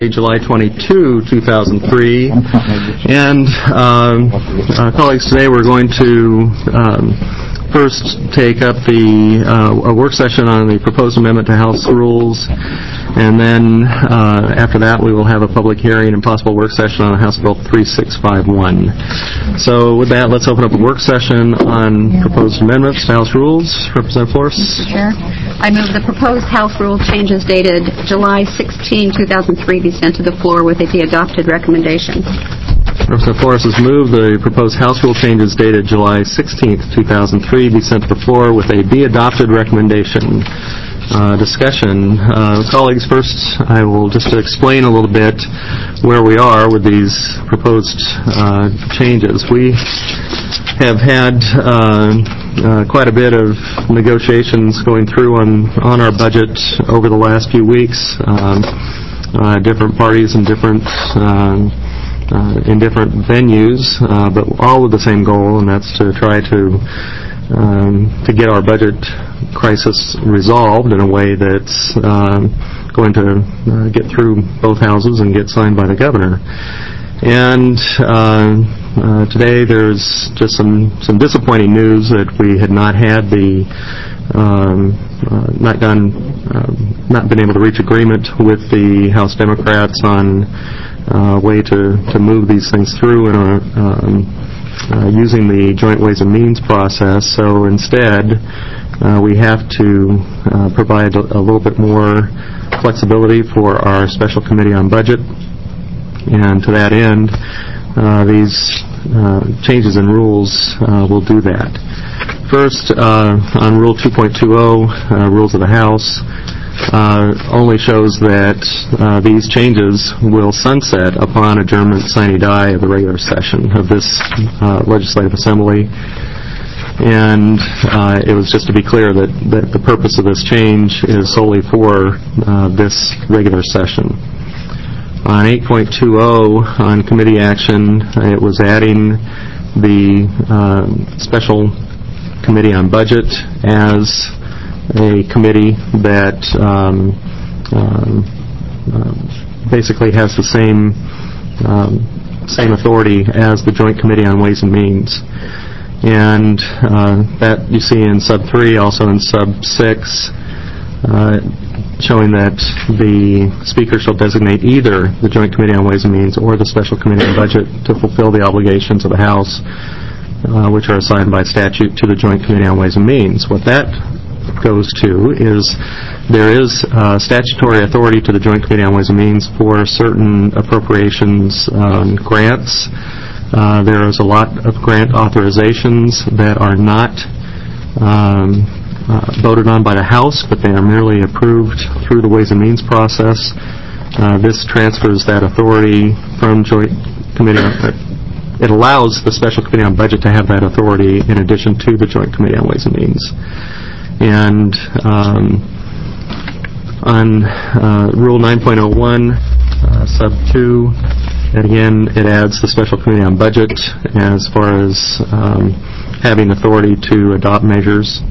July 22, 2003. And colleagues, today we're going to first take up a work session on the proposed amendment to House rules, and then after that we will have a public hearing and possible work session on House Bill 3651. So with that, let's open up a work session on proposed amendments to House rules. Representative Flores. Mr. Chair, I move the proposed House rule changes dated July 16, 2003 be sent to the floor with a be adopted recommendation. Representative Flores has moved the proposed House rule changes dated July 16, 2003 be sent to the floor with a be adopted recommendation. Discussion. Colleagues, first I will just explain a little bit where we are with these proposed changes. We have had quite a bit of negotiations going through on our budget over the last few weeks. Different parties and different in different venues, but all with the same goal, and that's to try to get our budget crisis resolved in a way that's going to get through both houses and get signed by the governor. And today there's just some disappointing news that we had not had not been able to reach agreement with the House Democrats on a way to move these things through using the Joint Ways and Means process. So instead, we have to provide a little bit more flexibility for our Special Committee on Budget. And to that end, these changes in rules will do that. First, on Rule 2.20, Rules of the House, only shows that these changes will sunset upon adjournment sine die of the regular session of this legislative assembly. And it was just to be clear that the purpose of this change is solely for this regular session. On 8.20, on committee action, it was adding the Special Committee on Budget as a committee that basically has the same authority as the Joint Committee on Ways and Means. And that you see in sub 3, also in sub 6, showing that the Speaker shall designate either the Joint Committee on Ways and Means or the Special Committee on Budget to fulfill the obligations of the House, which are assigned by statute to the Joint Committee on Ways and Means. What that goes to is there is statutory authority to the Joint Committee on Ways and Means for certain appropriations grants. There is a lot of grant authorizations that are not voted on by the House, but they are merely approved through the Ways and Means process. This transfers that authority from Joint Committee. It allows the Special Committee on Budget to have that authority in addition to the Joint Committee on Ways and Means. And on Rule 9.01, sub 2, and again, it adds the Special Committee on Budget as far as having authority to adopt measures.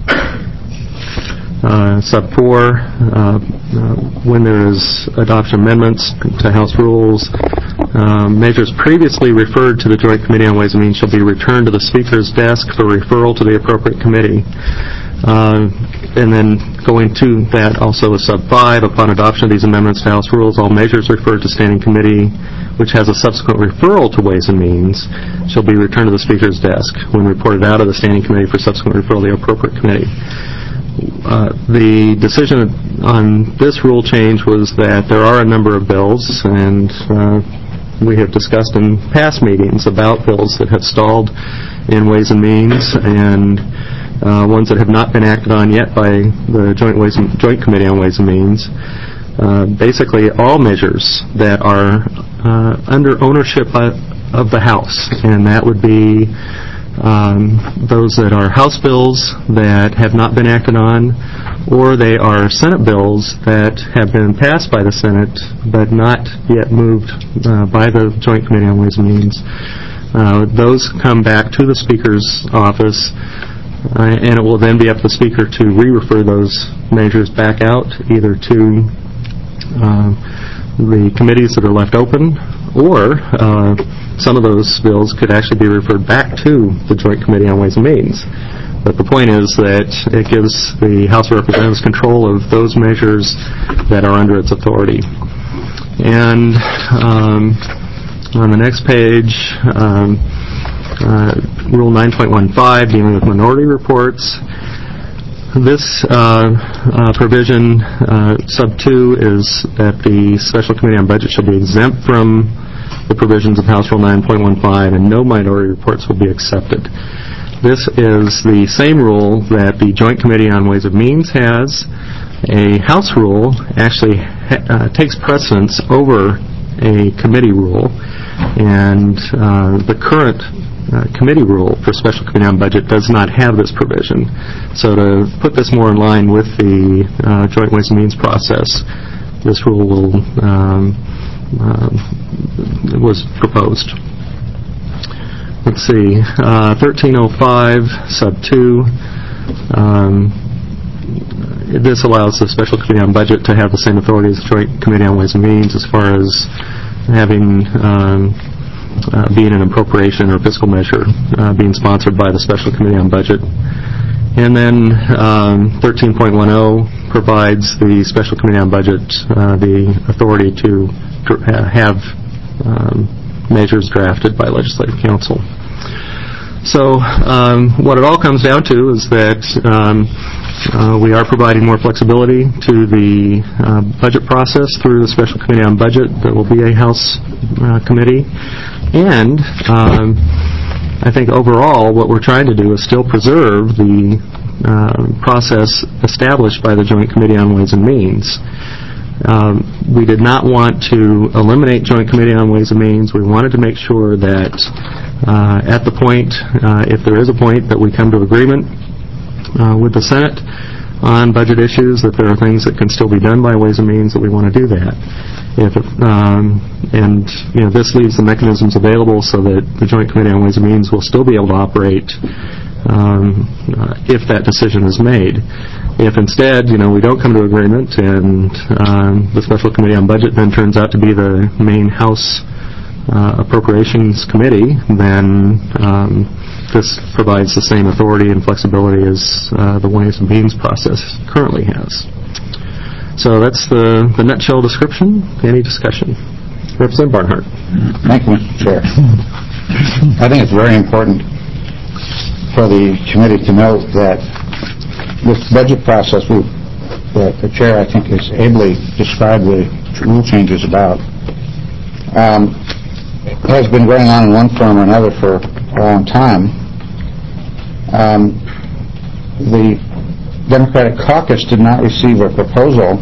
Sub 4, when there is adoption amendments to House rules, measures previously referred to the Joint Committee on Ways and Means shall be returned to the Speaker's desk for referral to the appropriate committee. And then going to that also is sub 5, upon adoption of these amendments to House rules, all measures referred to standing committee which has a subsequent referral to Ways and Means shall be returned to the Speaker's desk when reported out of the standing committee for subsequent referral to the appropriate committee. The decision on this rule change was that there are a number of bills, and we have discussed in past meetings about bills that have stalled in Ways and Means, and ones that have not been acted on yet by the Joint Committee on Ways and Means. Basically, all measures that are under ownership of the House, and that would be those that are House bills that have not been acted on, or they are Senate bills that have been passed by the Senate but not yet moved by the Joint Committee on Ways and Means. Those come back to the Speaker's office, and it will then be up to the Speaker to re-refer those measures back out either to the committees that are left open, or some of those bills could actually be referred back to the Joint Committee on Ways and Means. But the point is that it gives the House of Representatives control of those measures that are under its authority. And on the next page, Rule 9.15, dealing with minority reports. This provision, sub 2, is that the Special Committee on Budget shall be exempt from the provisions of House Rule 9.15, and no minority reports will be accepted. This is the same rule that the Joint Committee on Ways and Means has. A House rule actually takes precedence over a committee rule, and the current committee rule for Special Committee on Budget does not have this provision. So to put this more in line with the Joint Ways and Means process, this rule was proposed. Let's see, 1305 sub 2. This allows the Special Committee on Budget to have the same authority as the Joint Committee on Ways and Means as far as having being an appropriation or fiscal measure being sponsored by the Special Committee on Budget. And then 13.10 provides the Special Committee on Budget the authority to have measures drafted by Legislative Council. So what it all comes down to is that we are providing more flexibility to the budget process through the Special Committee on Budget. There will be a House committee. And I think overall what we're trying to do is still preserve the process established by the Joint Committee on Ways and Means. We did not want to eliminate Joint Committee on Ways and Means. We wanted to make sure that at the point, if there is a point that we come to agreement with the Senate on budget issues, that there are things that can still be done by Ways and Means, that we want to do that. And this leaves the mechanisms available so that the Joint Committee on Ways and Means will still be able to operate if that decision is made. If instead, we don't come to agreement and the Special Committee on Budget then turns out to be the main House Appropriations Committee, then this provides the same authority and flexibility as the Ways and Means process currently has. So that's the nutshell description. Any discussion? Representative Barnhart. Thank you, Mr. Chair. I think it's very important for the committee to note that this budget process, that the Chair, I think, has ably described the rule changes about, has been going on in one form or another for a long time. The Democratic caucus did not receive a proposal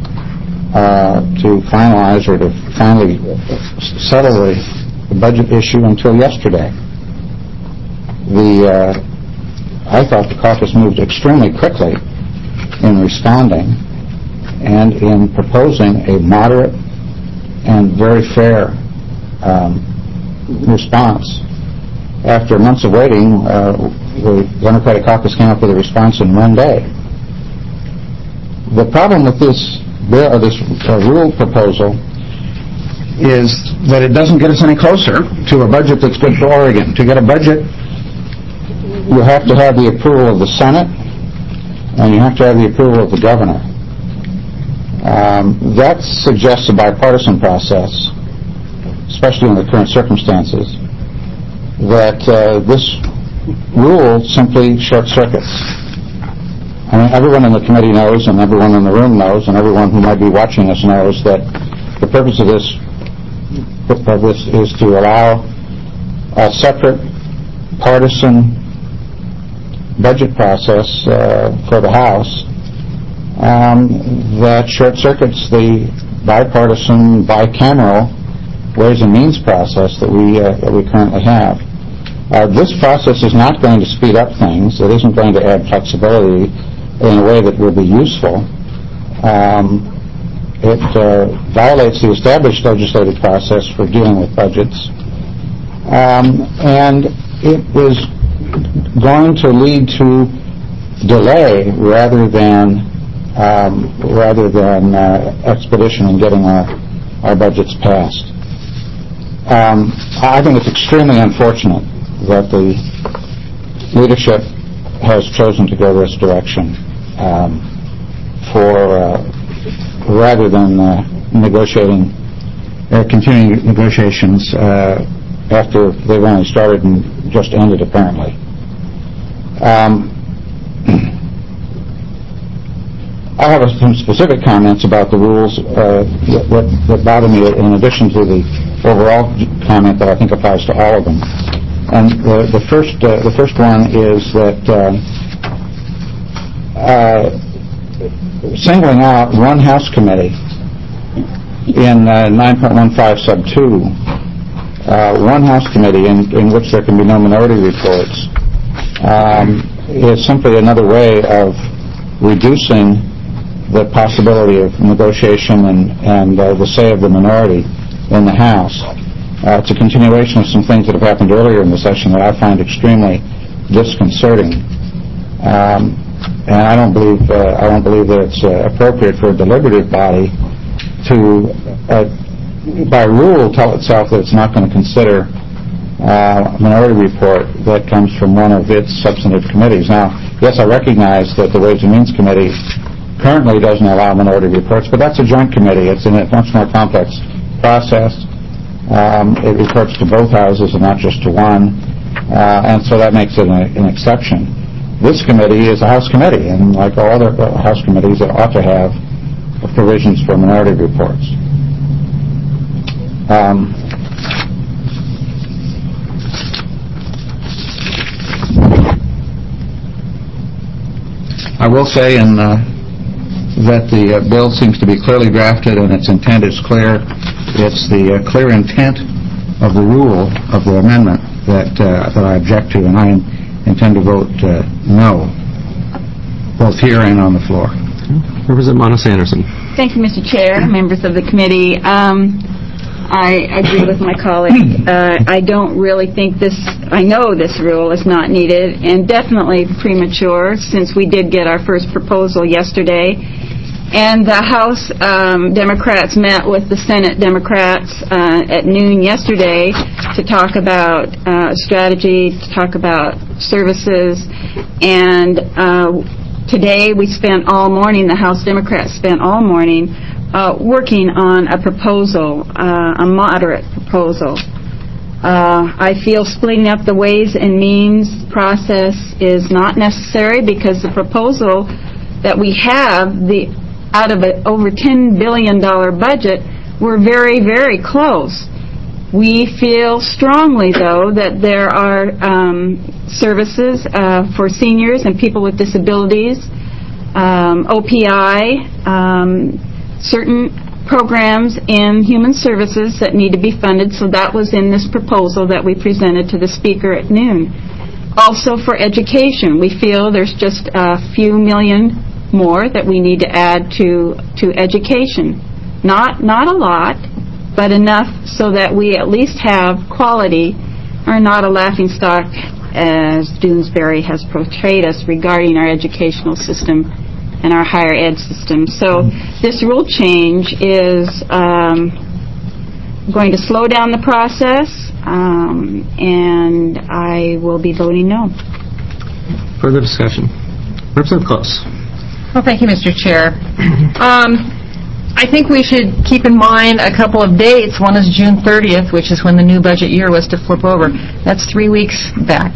to finalize or to finally settle the budget issue until yesterday. I thought the caucus moved extremely quickly in responding and in proposing a moderate and very fair response. After months of waiting, the Democratic caucus came up with a response in one day. The problem with this bill, or this rule proposal, is that it doesn't get us any closer to a budget that's good for Oregon. To get a budget, you have to have the approval of the Senate, and you have to have the approval of the governor. That suggests a bipartisan process, especially in the current circumstances, that this rule simply short-circuits. I mean, everyone in the committee knows, and everyone in the room knows, and everyone who might be watching us knows that the purpose of this is to allow a separate partisan budget process for the House that short-circuits the bipartisan, bicameral Ways and Means process that we currently have. This process is not going to speed up things. It isn't going to add flexibility in a way that will be useful. It violates the established legislative process for dealing with budgets, and it is going to lead to delay rather than expedition in getting our budgets passed. I think it's extremely unfortunate that the leadership has chosen to go this direction rather than continuing negotiations after they've only started and just ended, apparently. I have some specific comments about the rules that bother me, in addition to the overall comment that I think applies to all of them. And the first one is that singling out one House committee in 9.15 sub 2, one House committee in which there can be no minority reports, is simply another way of reducing the possibility of negotiation and the say of the minority in the House. It's a continuation of some things that have happened earlier in the session that I find extremely disconcerting. And I don't believe that it's appropriate for a deliberative body to, by rule, tell itself that it's not going to consider a minority report that comes from one of its substantive committees. Now, yes, I recognize that the Ways and Means Committee currently doesn't allow minority reports, but that's a joint committee. It's in a much more complex process. It reports to both houses and not just to one, and so that makes it an exception. This committee is a House committee, and like all other House committees, it ought to have provisions for minority reports. I will say that the bill seems to be clearly drafted and its intent is clear. It's the clear intent of the rule of the amendment that I object to, and I intend to vote no, both here and on the floor. Representative Monos-Anderson. Thank you, Mr. Chair, members of the committee. I agree with my colleague. I don't really think I know this rule is not needed and definitely premature, since we did get our first proposal yesterday. And the House Democrats met with the Senate Democrats at noon yesterday to talk about strategy, to talk about services. And today we spent all morning, the House Democrats spent all morning working on a proposal, a moderate proposal. I feel splitting up the Ways and Means process is not necessary, because the proposal that we have, out of an over $10 billion budget, we're very, very close. We feel strongly, though, that there are services for seniors and people with disabilities, OPI, certain programs in human services that need to be funded, so that was in this proposal that we presented to the Speaker at noon. Also for education, we feel there's just a few million more that we need to add to education. Not a lot, but enough so that we at least have quality, or not a laughingstock, as Doonesbury has portrayed us regarding our educational system and our higher ed system. So this rule change is going to slow down the process, and I will be voting no. Further discussion. Representative Close. Well, thank you, Mr. Chair. I think we should keep in mind a couple of dates. One is June 30th, which is when the new budget year was to flip over. That's 3 weeks back.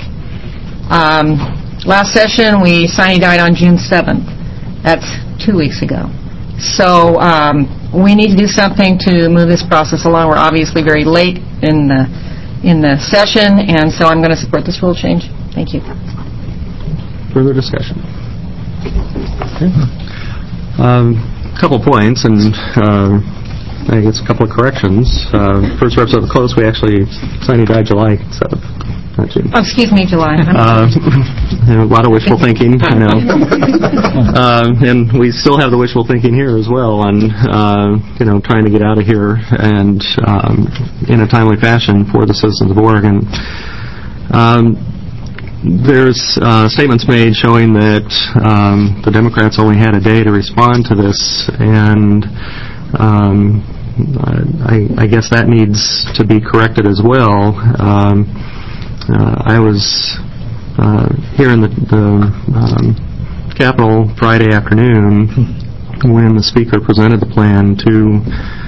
Last session, we sine-died on June 7th. That's 2 weeks ago. So we need to do something to move this process along. We're obviously very late in the session, and so I'm going to support this rule change. Thank you. Further discussion. Okay. Couple points, and I guess a couple of corrections. First, Representative Close, we actually sine-died July 7th, not June. Oh, excuse me, July. A lot of wishful thinking, I know. And we still have the wishful thinking here as well on, trying to get out of here and in a timely fashion for the citizens of Oregon. There's statements made showing that the Democrats only had a day to respond to this, and I guess that needs to be corrected as well. I was here in the Capitol Friday afternoon when the Speaker presented the plan to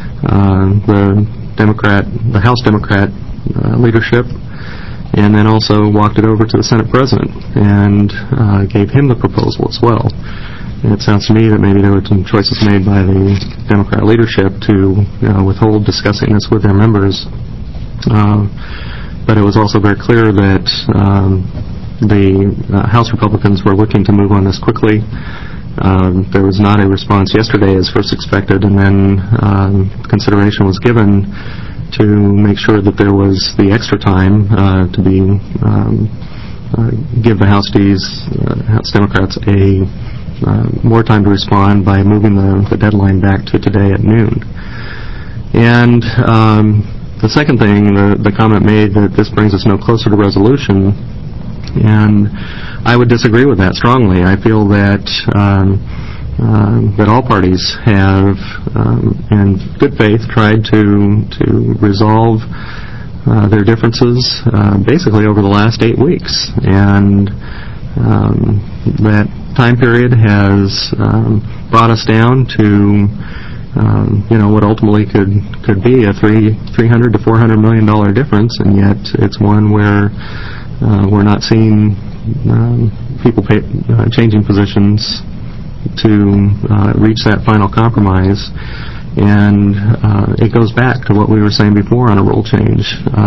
the House Democrat leadership, and then also walked it over to the Senate President and gave him the proposal as well. And it sounds to me that maybe there were some choices made by the Democrat leadership to withhold discussing this with their members. But it was also very clear that the House Republicans were looking to move on this quickly. There was not a response yesterday as first expected, and then consideration was given to make sure that there was the extra time to be give the House Democrats more time to respond by moving the deadline back to today at noon. And the second thing, the comment made that this brings us no closer to resolution, and I would disagree with that strongly. I feel that that all parties have, in good faith, tried to resolve their differences basically over the last 8 weeks, and that time period has brought us down to what ultimately could be a $300 to $400 million difference, and yet it's one where we're not seeing people changing positions to reach that final compromise. And it goes back to what we were saying before on a rule change.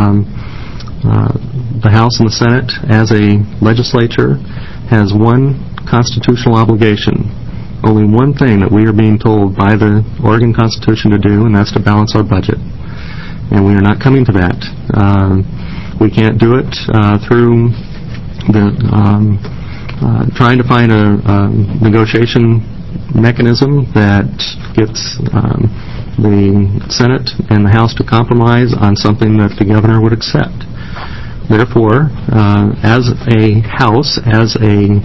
The House and the Senate, as a legislature, has one constitutional obligation, only one thing that we are being told by the Oregon Constitution to do, and that's to balance our budget. And we are not coming to that. We can't do it through trying to find a negotiation mechanism that gets the Senate and the House to compromise on something that the governor would accept. Therefore, as a House, as a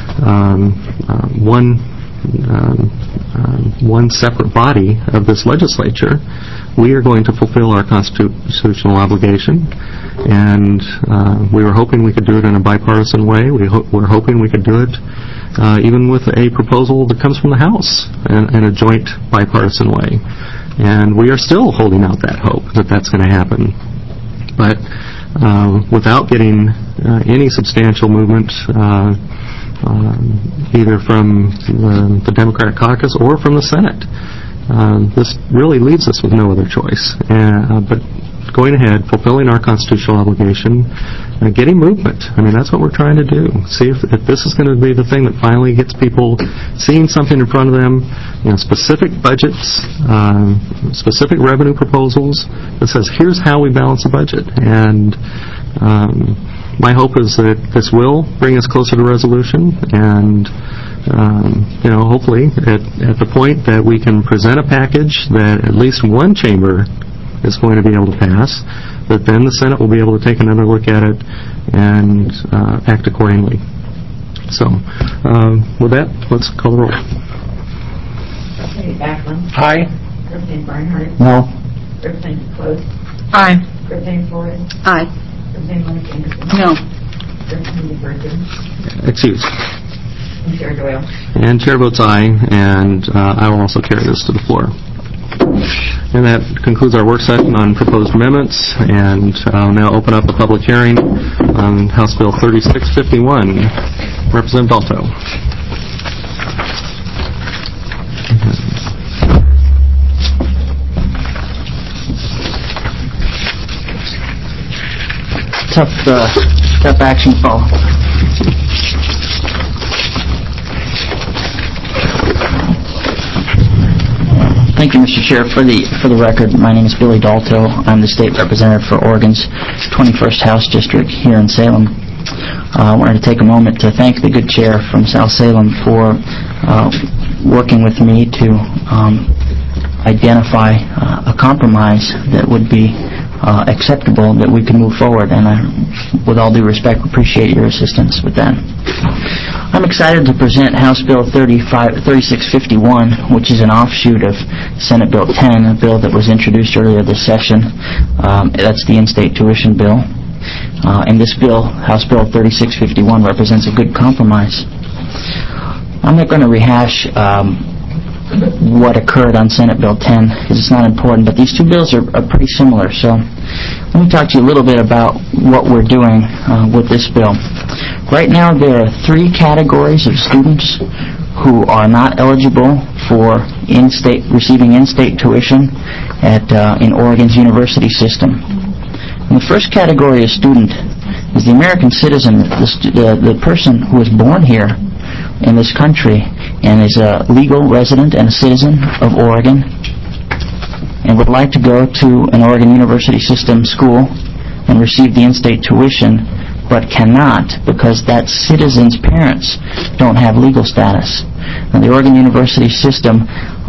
one separate body of this legislature, we are going to fulfill our constitutional obligation, and we were hoping we could do it in a bipartisan way. We're hoping we could do it even with a proposal that comes from the House in a joint bipartisan way. And we are still holding out that hope that that's going to happen. But without getting any substantial movement either from the Democratic caucus or from the Senate, this really leaves us with no other choice. But going ahead, fulfilling our constitutional obligation, getting movement. I mean, that's what we're trying to do. See if this is going to be the thing that finally gets people seeing something in front of them, specific budgets, specific revenue proposals that says, here's how we balance the budget. And my hope is that this will bring us closer to resolution, and hopefully at the point that we can present a package that at least one chamber is going to be able to pass, that then the Senate will be able to take another look at it and act accordingly. So, with that, let's call the roll. Representative Backlund. Aye. Representative Barnhart. No. Representative Close. Aye. Representative Flores. Aye. Representative Lennox-Anderson. No. Representative Burton. Excuse. And Chair Doyle. And Chair votes aye, and I will also carry this to the floor. And that concludes our work session on proposed amendments, and I'll now open up a public hearing on House Bill 3651. Representative Dalto. Tough action fall. Thank you, Mr. Chair. For the record, my name is Billy Dalto. I'm the state representative for Oregon's 21st House District here in Salem. I wanted to take a moment to thank the good chair from South Salem for working with me to identify a compromise that would be acceptable, that we can move forward, and I, with all due respect, appreciate your assistance with that. I'm excited to present House Bill 3651, which is an offshoot of Senate Bill 10, a bill that was introduced earlier this session. That's the in-state tuition bill. And this bill, House Bill 3651, represents a good compromise. I'm not going to rehash what occurred on Senate Bill 10 because it's not important, but these two bills are pretty similar. So let me talk to you a little bit about what we're doing with this bill. Right now there are 3 categories of students who are not eligible for receiving in-state tuition in Oregon's university system. And the first category of student is the American citizen, the person who was born here in this country and is a legal resident and a citizen of Oregon and would like to go to an Oregon University System school and receive the in-state tuition but cannot because that citizen's parents don't have legal status. Now, the Oregon University System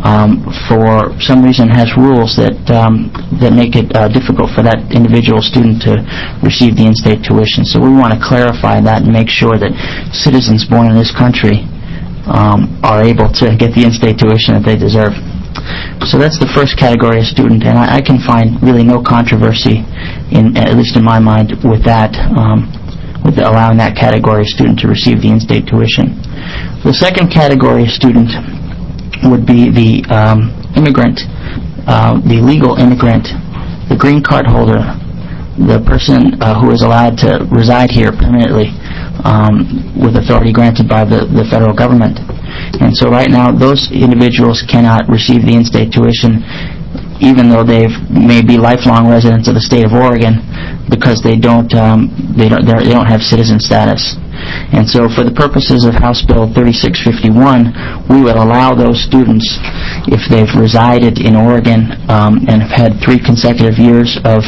for some reason has rules that make it difficult for that individual student to receive the in-state tuition. So we want to clarify that and make sure that citizens born in this country are able to get the in-state tuition that they deserve. So that's the first category of student, and I can find really no controversy, at least in my mind, with that, with allowing that category of student to receive the in-state tuition. The second category of student would be the immigrant, the legal immigrant, the green card holder, the person who is allowed to reside here permanently with authority granted by the federal government. And so right now those individuals cannot receive the in-state tuition even though they may be lifelong residents of the state of Oregon because they don't have citizen status. And so for the purposes of House Bill 3651, we would allow those students, if they've resided in Oregon and have had 3 consecutive years of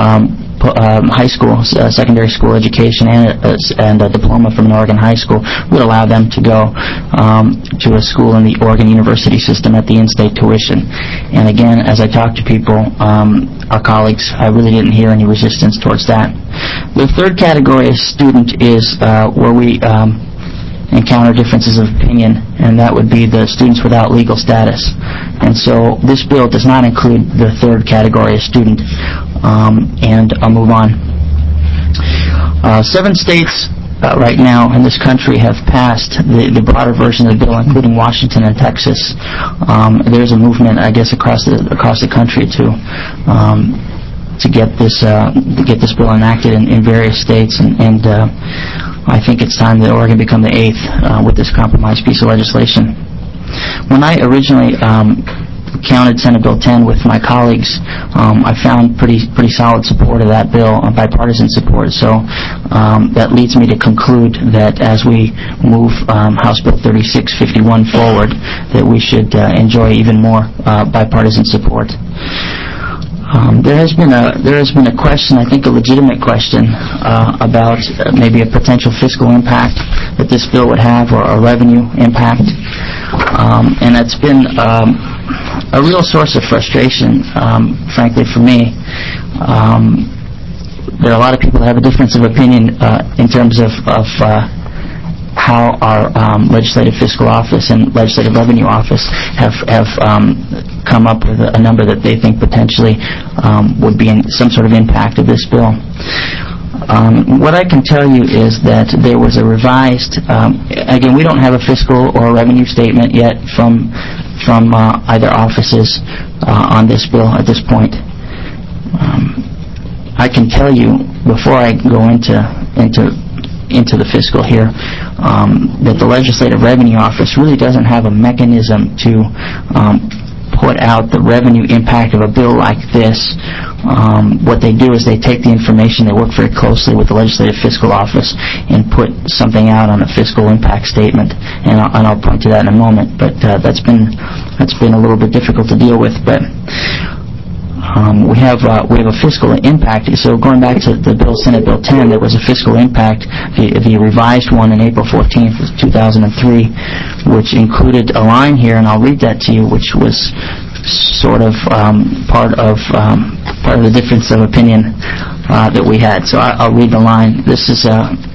high school, secondary school education and a diploma from an Oregon high school, would allow them to go to a school in the Oregon University System at the in-state tuition. And again, as I talk to people, our colleagues, I really didn't hear any resistance towards that. The third category of student is where we encounter differences of opinion, and that would be the students without legal status. And so this bill does not include the third category of student, and I'll move on. 7 states right now in this country have passed the broader version of the bill, including Washington and Texas. There's a movement, I guess, across the country to get this bill enacted in various states, and I think it's time that Oregon become the 8th with this compromise piece of legislation. When I originally counted Senate Bill 10 with my colleagues, I found pretty solid support of that bill, bipartisan support. So that leads me to conclude that as we move House Bill 3651 forward, that we should enjoy even more bipartisan support. There has been a question, I think a legitimate question, about maybe a potential fiscal impact that this bill would have, or a revenue impact, and that's been a real source of frustration, frankly, for me. There are a lot of people that have a difference of opinion in terms of how our Legislative Fiscal Office and Legislative Revenue Office have come up with a number that they think potentially would be some sort of impact of this bill. What I can tell you is that there was a revised, again, we don't have a fiscal or a revenue statement yet from either offices on this bill at this point. I can tell you, before I go into the fiscal here, that the Legislative Revenue Office really doesn't have a mechanism to put out the revenue impact of a bill like this. What they do is they take the information, they work very closely with the Legislative Fiscal Office and put something out on a fiscal impact statement, and I'll point to that in a moment. But that's been a little bit difficult to deal with. But we have a fiscal impact. So going back to the bill, Senate Bill 10, there was a fiscal impact, the revised one in April 14th, 2003, which included a line here, and I'll read that to you, which was sort of part of the difference of opinion that we had. So I'll read the line. This is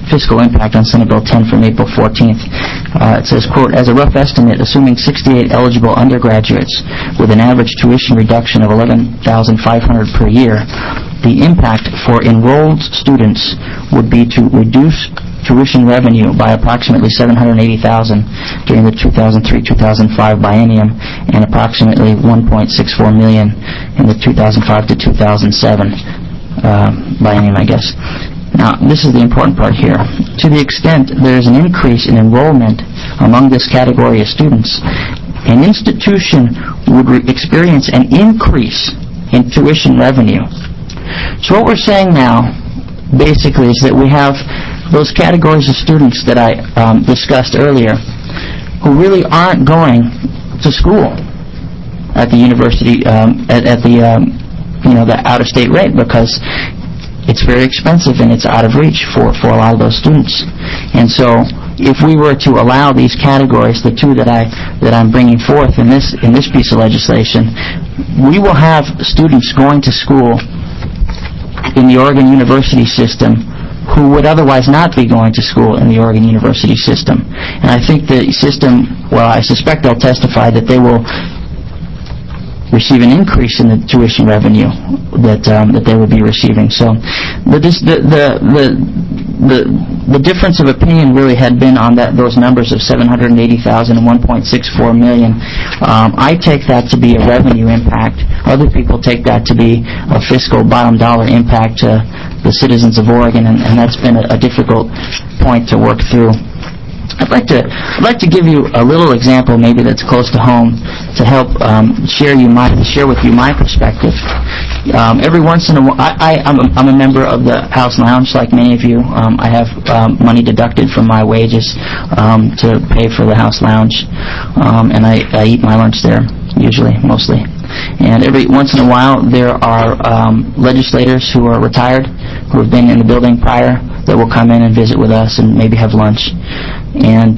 fiscal impact on Senate Bill 10 from April 14th. It says, quote, as a rough estimate, assuming 68 eligible undergraduates with an average tuition reduction of $11,500 per year, the impact for enrolled students would be to reduce tuition revenue by approximately $780,000 during the 2003-2005 biennium and approximately $1.64 million in the 2005 to 2007 biennium, I guess. Now, this is the important part here. To the extent there is an increase in enrollment among this category of students, an institution would experience an increase in tuition revenue. So what we're saying now, basically, is that we have those categories of students that I discussed earlier who really aren't going to school at the university, at the out-of-state rate, because it's very expensive and it's out of reach for a lot of those students. And so if we were to allow these categories, the two that I'm bringing forth in this piece of legislation, we will have students going to school in the Oregon University system who would otherwise not be going to school in the Oregon University system. And I think the system, well, I suspect they'll testify that they will receive an increase in the tuition revenue that they would be receiving. So the difference of opinion really had been on those numbers of $780,000 and $1.64 million. I take that to be a revenue impact. Other people take that to be a fiscal bottom dollar impact to the citizens of Oregon, and that's been a difficult point to work through. I'd like to give you a little example, maybe that's close to home, to help share with you my perspective. Every once in a while, I'm a member of the House Lounge, like many of you. I have money deducted from my wages to pay for the House Lounge, and I eat my lunch there, usually, mostly. And every once in a while, there are legislators who are retired, who have been in the building prior, that will come in and visit with us and maybe have lunch. And,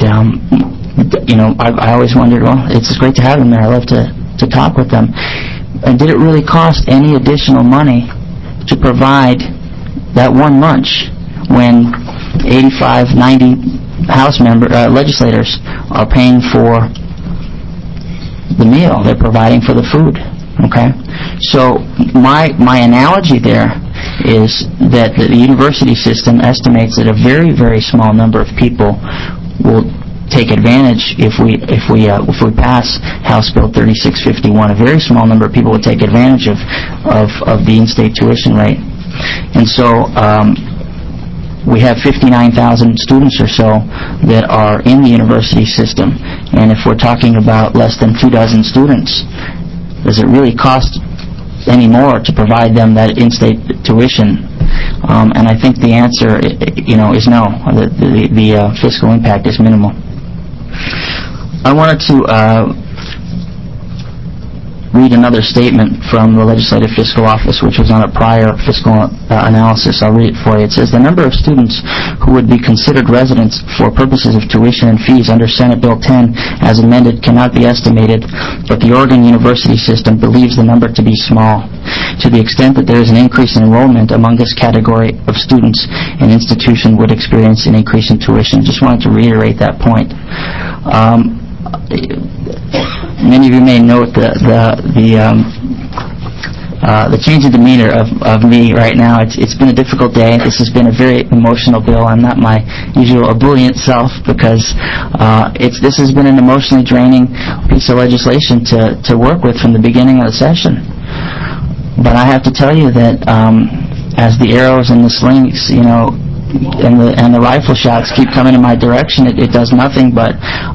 I always wondered, well, it's great to have them there. I love to talk with them. And did it really cost any additional money to provide that one lunch when 85, 90 House legislators are paying for the meal? They're providing for the food. Okay? So my analogy there is that the university system estimates that a very, very small number of people will take advantage if we pass House Bill 3651. A very small number of people will take advantage of the in-state tuition rate. And so we have 59,000 students or so that are in the university system. And if we're talking about less than 2 dozen students, does it really cost any more to provide them that in-state tuition? And I think the answer, is no. The fiscal impact is minimal. I wanted to read another statement from the Legislative Fiscal Office, which was on a prior fiscal analysis. I'll read it for you. It says, the number of students who would be considered residents for purposes of tuition and fees under Senate Bill 10 as amended cannot be estimated, but the Oregon University system believes the number to be small. To the extent that there is an increase in enrollment among this category of students, an institution would experience an increase in tuition. Just wanted to reiterate that point. Many of you may note the change in demeanor of me right now. It's been a difficult day. This has been a very emotional bill. I'm not my usual ebullient self because this has been an emotionally draining piece of legislation to work with from the beginning of the session. But I have to tell you that as the arrows and the slings, and the rifle shots keep coming in my direction, it does nothing but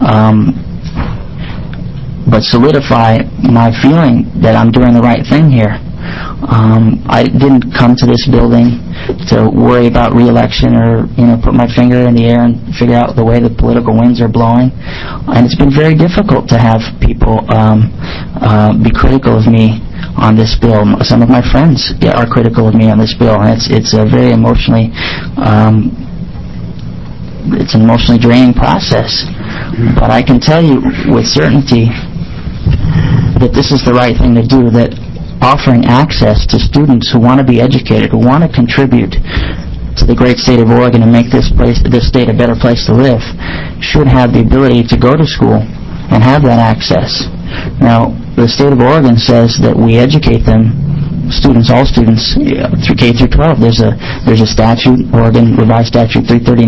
solidify my feeling that I'm doing the right thing here. I didn't come to this building to worry about re-election or put my finger in the air and figure out the way the political winds are blowing. And it's been very difficult to have people be critical of me on this bill. Some of my friends are critical of me on this bill, and it's a very emotionally it's an emotionally draining process. But I can tell you with certainty that this is the right thing to do, that offering access to students who want to be educated, who want to contribute to the great state of Oregon and make this state a better place to live should have the ability to go to school and have that access. Now, the state of Oregon says that we educate them, all students, through K through 12. There's a statute, Oregon Revised Statute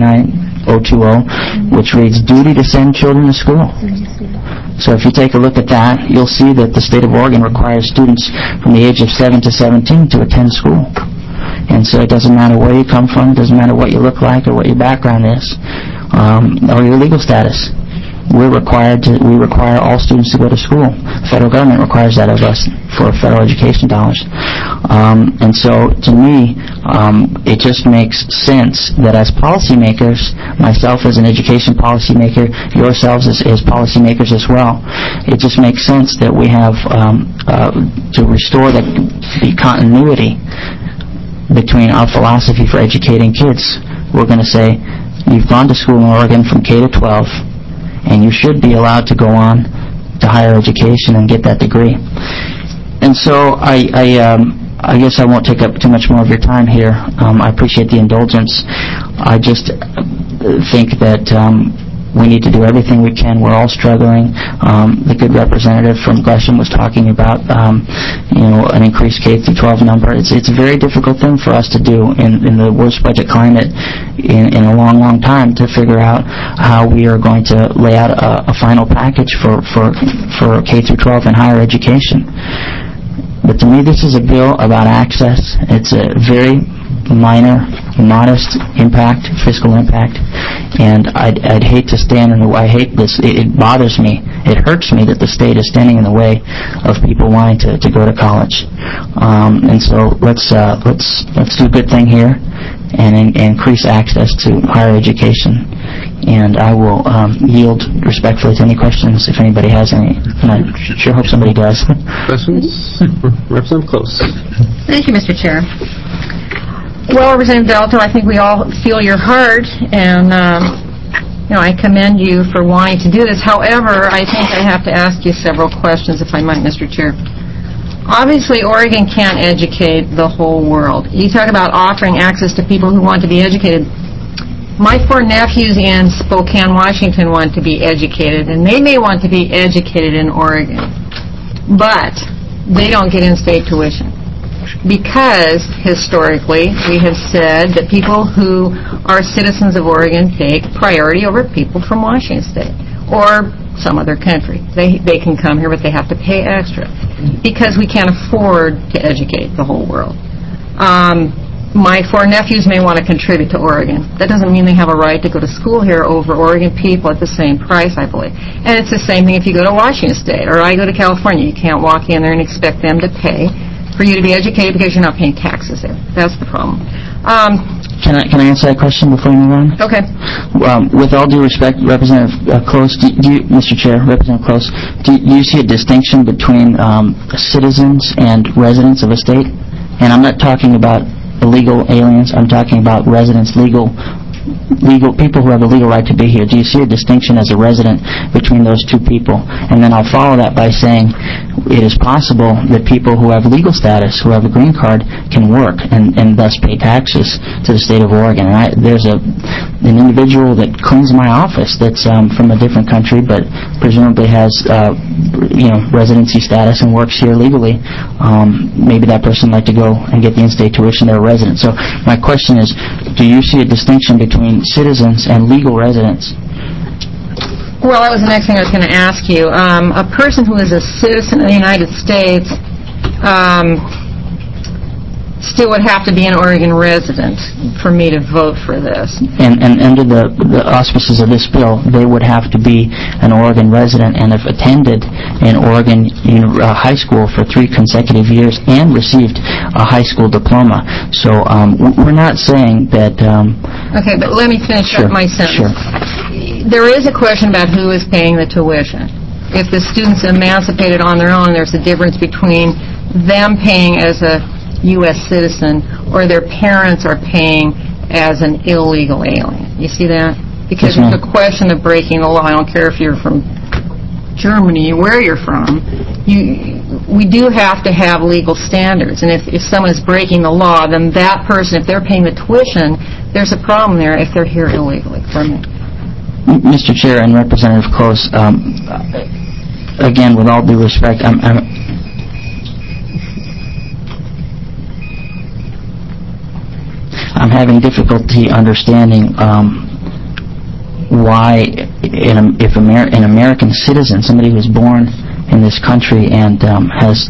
339.020, which reads, duty to send children to school. So if you take a look at that, you'll see that the state of Oregon requires students from the age of 7 to 17 to attend school. And so it doesn't matter where you come from, it doesn't matter what you look like or what your background is, or your legal status. We require all students to go to school. The federal government requires that of us for federal education dollars. And so, to me, it just makes sense that as policymakers, myself as an education policymaker, yourselves as policymakers as well, it just makes sense that we have to restore the continuity between our philosophy for educating kids. We're going to say, you've gone to school in Oregon from K to 12, and you should be allowed to go on to higher education and get that degree. And so I guess I won't take up too much more of your time here. I appreciate the indulgence. I just think that we need to do everything we can. We're all struggling. The good representative from Gresham was talking about an increased K through 12 number. It's a very difficult thing for us to do in the worst budget climate in a long, long time, to figure out how we are going to lay out a final package for K through 12 and higher education. But to me, this is a bill about access. It's a very minor, modest impact, fiscal impact, and I'd hate to stand in the way. I hate this. It bothers me. It hurts me that the state is standing in the way of people wanting to go to college. And so let's do a good thing here and increase access to higher education. And I will yield respectfully to any questions if anybody has any. And I sure hope somebody does. Questions? Representative Close. Thank you, Mr. Chair. Well, Representative Dalto, I think we all feel your heart, and I commend you for wanting to do this. However, I think I have to ask you several questions, if I might, Mr. Chair. Obviously, Oregon can't educate the whole world. You talk about offering access to people who want to be educated. My 4 nephews in Spokane, Washington want to be educated, and they may want to be educated in Oregon, but they don't get in-state tuition. Because, historically, we have said that people who are citizens of Oregon take priority over people from Washington State or some other country. They can come here, but they have to pay extra because we can't afford to educate the whole world. My 4 nephews may want to contribute to Oregon. That doesn't mean they have a right to go to school here over Oregon people at the same price, I believe. And it's the same thing if you go to Washington State or I go to California. You can't walk in there and expect them to pay for you to be educated because you're not paying taxes there. That's the problem. Can I answer that question before we move on? Okay. With all due respect, Representative Close, Mr. Chair, Representative Close, do you see a distinction between citizens and residents of a state? And I'm not talking about illegal aliens. I'm talking about residents, legal people who have a legal right to be here. Do you see a distinction as a resident between those two people? And then I'll follow that by saying it is possible that people who have legal status, who have a green card, can work and thus pay taxes to the state of Oregon. And there's an individual that cleans my office that's from a different country, but presumably has residency status and works here legally. Maybe that person would like to go and get the in-state tuition. They're a resident. So my question is, do you see a distinction between citizens and legal residents? Well, that was the next thing I was going to ask you. A person who is a citizen of the United States still would have to be an Oregon resident for me to vote for this. And under the auspices of this bill, they would have to be an Oregon resident and have attended an Oregon high school for 3 consecutive years and received a high school diploma. So we're not saying that... Okay, but let me finish up my sentence. Sure. There is a question about who is paying the tuition. If the student's emancipated on their own, there's a difference between them paying as a U.S. citizen or their parents are paying as an illegal alien. You see that? Because it's a question of breaking the law. I don't care if you're from Germany, where you're from. We do have to have legal standards. And if someone is breaking the law, then that person, if they're paying the tuition, there's a problem there if they're here illegally for me. Mr. Chair and Representative Close, again, with all due respect, I'm having difficulty understanding why, if an American citizen, somebody who's born in this country and has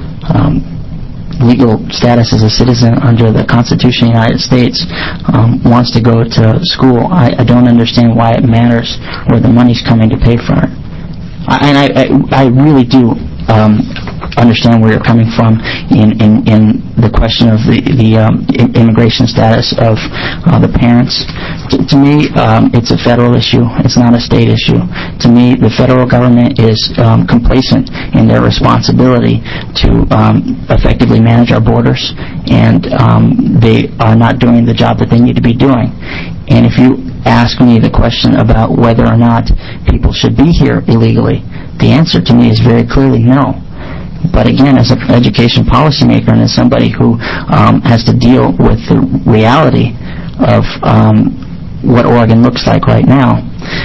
legal status as a citizen under the Constitution of the United States, wants to go to school, I don't understand why it matters where the money's coming to pay for it. And I really do understand where you're coming from in the question of the immigration status of the parents. To me, it's a federal issue. It's not a state issue. To me, the federal government is complacent in their responsibility to effectively manage our borders, and they are not doing the job that they need to be doing. And if you ask me the question about whether or not people should be here illegally, the answer to me is very clearly no. But again, as an education policymaker and as somebody who has to deal with the reality of what Oregon looks like right now,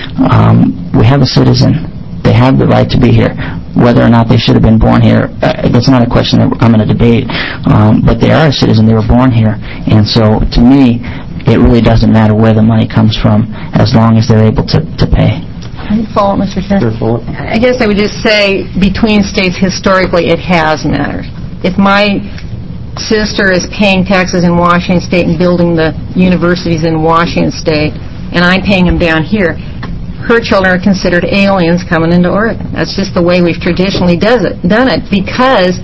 we have a citizen. They have the right to be here. Whether or not they should have been born here, that's not a question that I'm going to debate. But they are a citizen. They were born here. And so, to me, it really doesn't matter where the money comes from as long as they're able to pay. Can you follow up, Mr. Chair? I guess I would just say between states historically it has mattered. If my sister is paying taxes in Washington State and building the universities in Washington State and I'm paying them down here, her children are considered aliens coming into Oregon. That's just the way we've traditionally done it because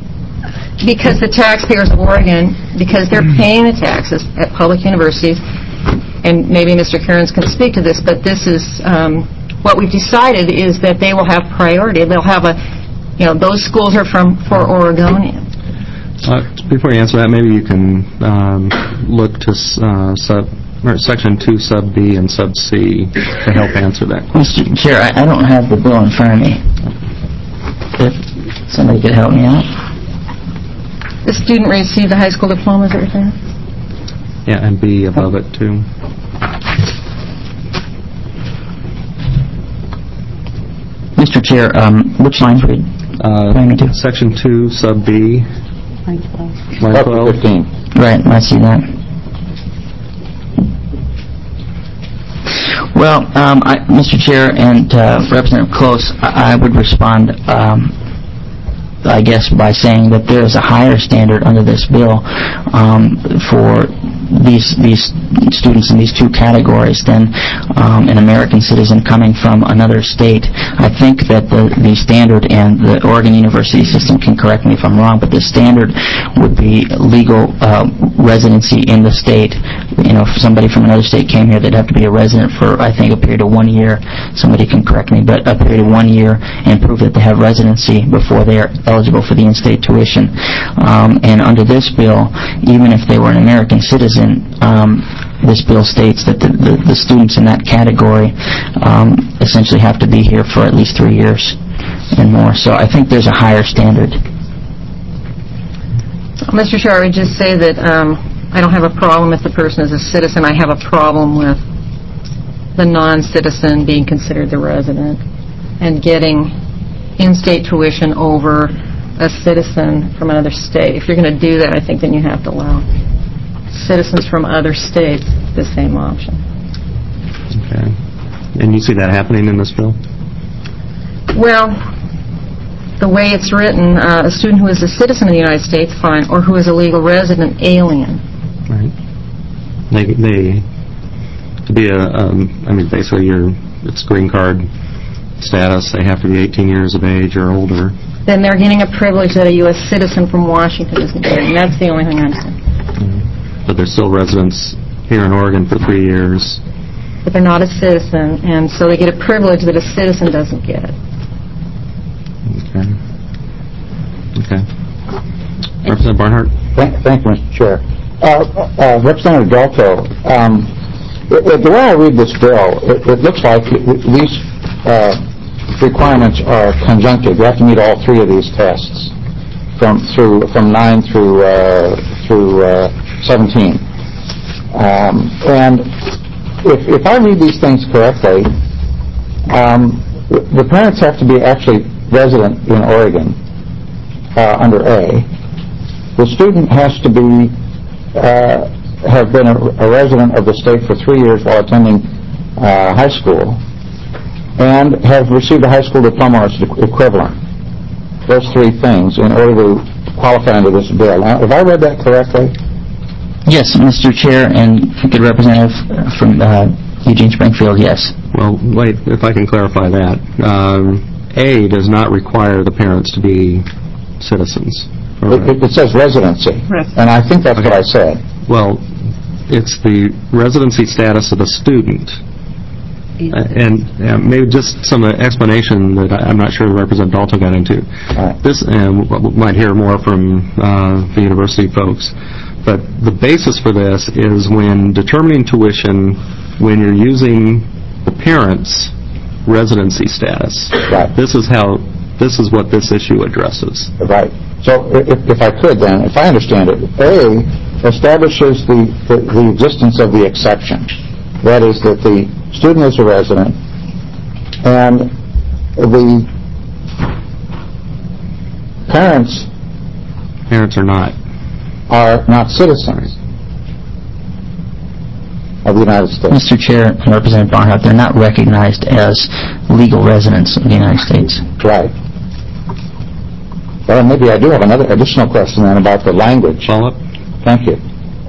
the taxpayers of Oregon, because they're paying the taxes at public universities, and maybe Mr. Kearns can speak to this, but this is what we've decided is that they will have priority. They'll have those schools are for Oregonians. Before you answer that, maybe you can look to Section 2, Sub B and Sub C to help answer that question. Mr. Chair, I don't have the bill in front of me. If somebody could help me out. The student received a high school diploma, is that what you're saying? Yeah, and B above it, too. Mr. Chair, which lines were you pointing me to? Section 2, Sub B. Line 12. Line Up to 12. 15. Right, I see that. Well, Mr. Chair and Representative Close, I would respond, I guess, by saying that there is a higher standard under this bill for these students in these two categories than an American citizen coming from another state. I think that the standard, and the Oregon University system can correct me if I'm wrong, but the standard would be legal residency in the state. If somebody from another state came here, they'd have to be a resident for, I think, a period of 1 year. Somebody can correct me, but a period of 1 year, and prove that they have residency before they are eligible for the in-state tuition. And under this bill, even if they were an American citizen, this bill states that the students in that category essentially have to be here for at least 3 years and more. So I think there's a higher standard. Mr. Chair, I would just say that I don't have a problem if the person is a citizen. I have a problem with the non-citizen being considered the resident and getting in-state tuition over a citizen from another state. If you're going to do that, I think then you have to allow citizens from other states the same option. Okay. And you see that happening in this bill? Well, the way it's written, a student who is a citizen of the United States, fine, or who is a legal resident alien. Right. They to be basically it's green card status, they have to be 18 years of age or older. Then they're getting a privilege that a U.S. citizen from Washington isn't getting. That's the only thing I'm saying. But they're still residents here in Oregon for 3 years. But they're not a citizen, and so they get a privilege that a citizen doesn't get. Okay. Representative Barnhart? Thank you, Mr. Chair. Representative Dalto, the way I read this bill, it looks like these requirements are conjunctive. You have to meet all three of these tests from 9 through 17. And if I read these things correctly, the parents have to be actually resident in Oregon under A. The student has to be have been a resident of the state for 3 years while attending high school, and have received a high school diploma or equivalent. Those three things in order to qualify under this bill. Now, have I read that correctly? Yes, Mr. Chair and good representative from Eugene Springfield, yes. Well, wait, if I can clarify that. A does not require the parents to be citizens. It says residency, and I think that's what I said. Well, it's the residency status of the student. And maybe just some explanation that I'm not sure Representative Dalton got into. Right. This, and we might hear more from the university folks, but the basis for this is when determining tuition, when you're using the parents' residency status. Right. This is what this issue addresses. Right. So if I could then, if I understand it, A establishes the existence of the exception. That is that the student is a resident and the parents are not citizens of the United States. Mr. Chair and Representative Barnhart, they're not recognized as legal residents of the United States. Right. Well, maybe I do have another additional question then about the language. Follow up? Thank you.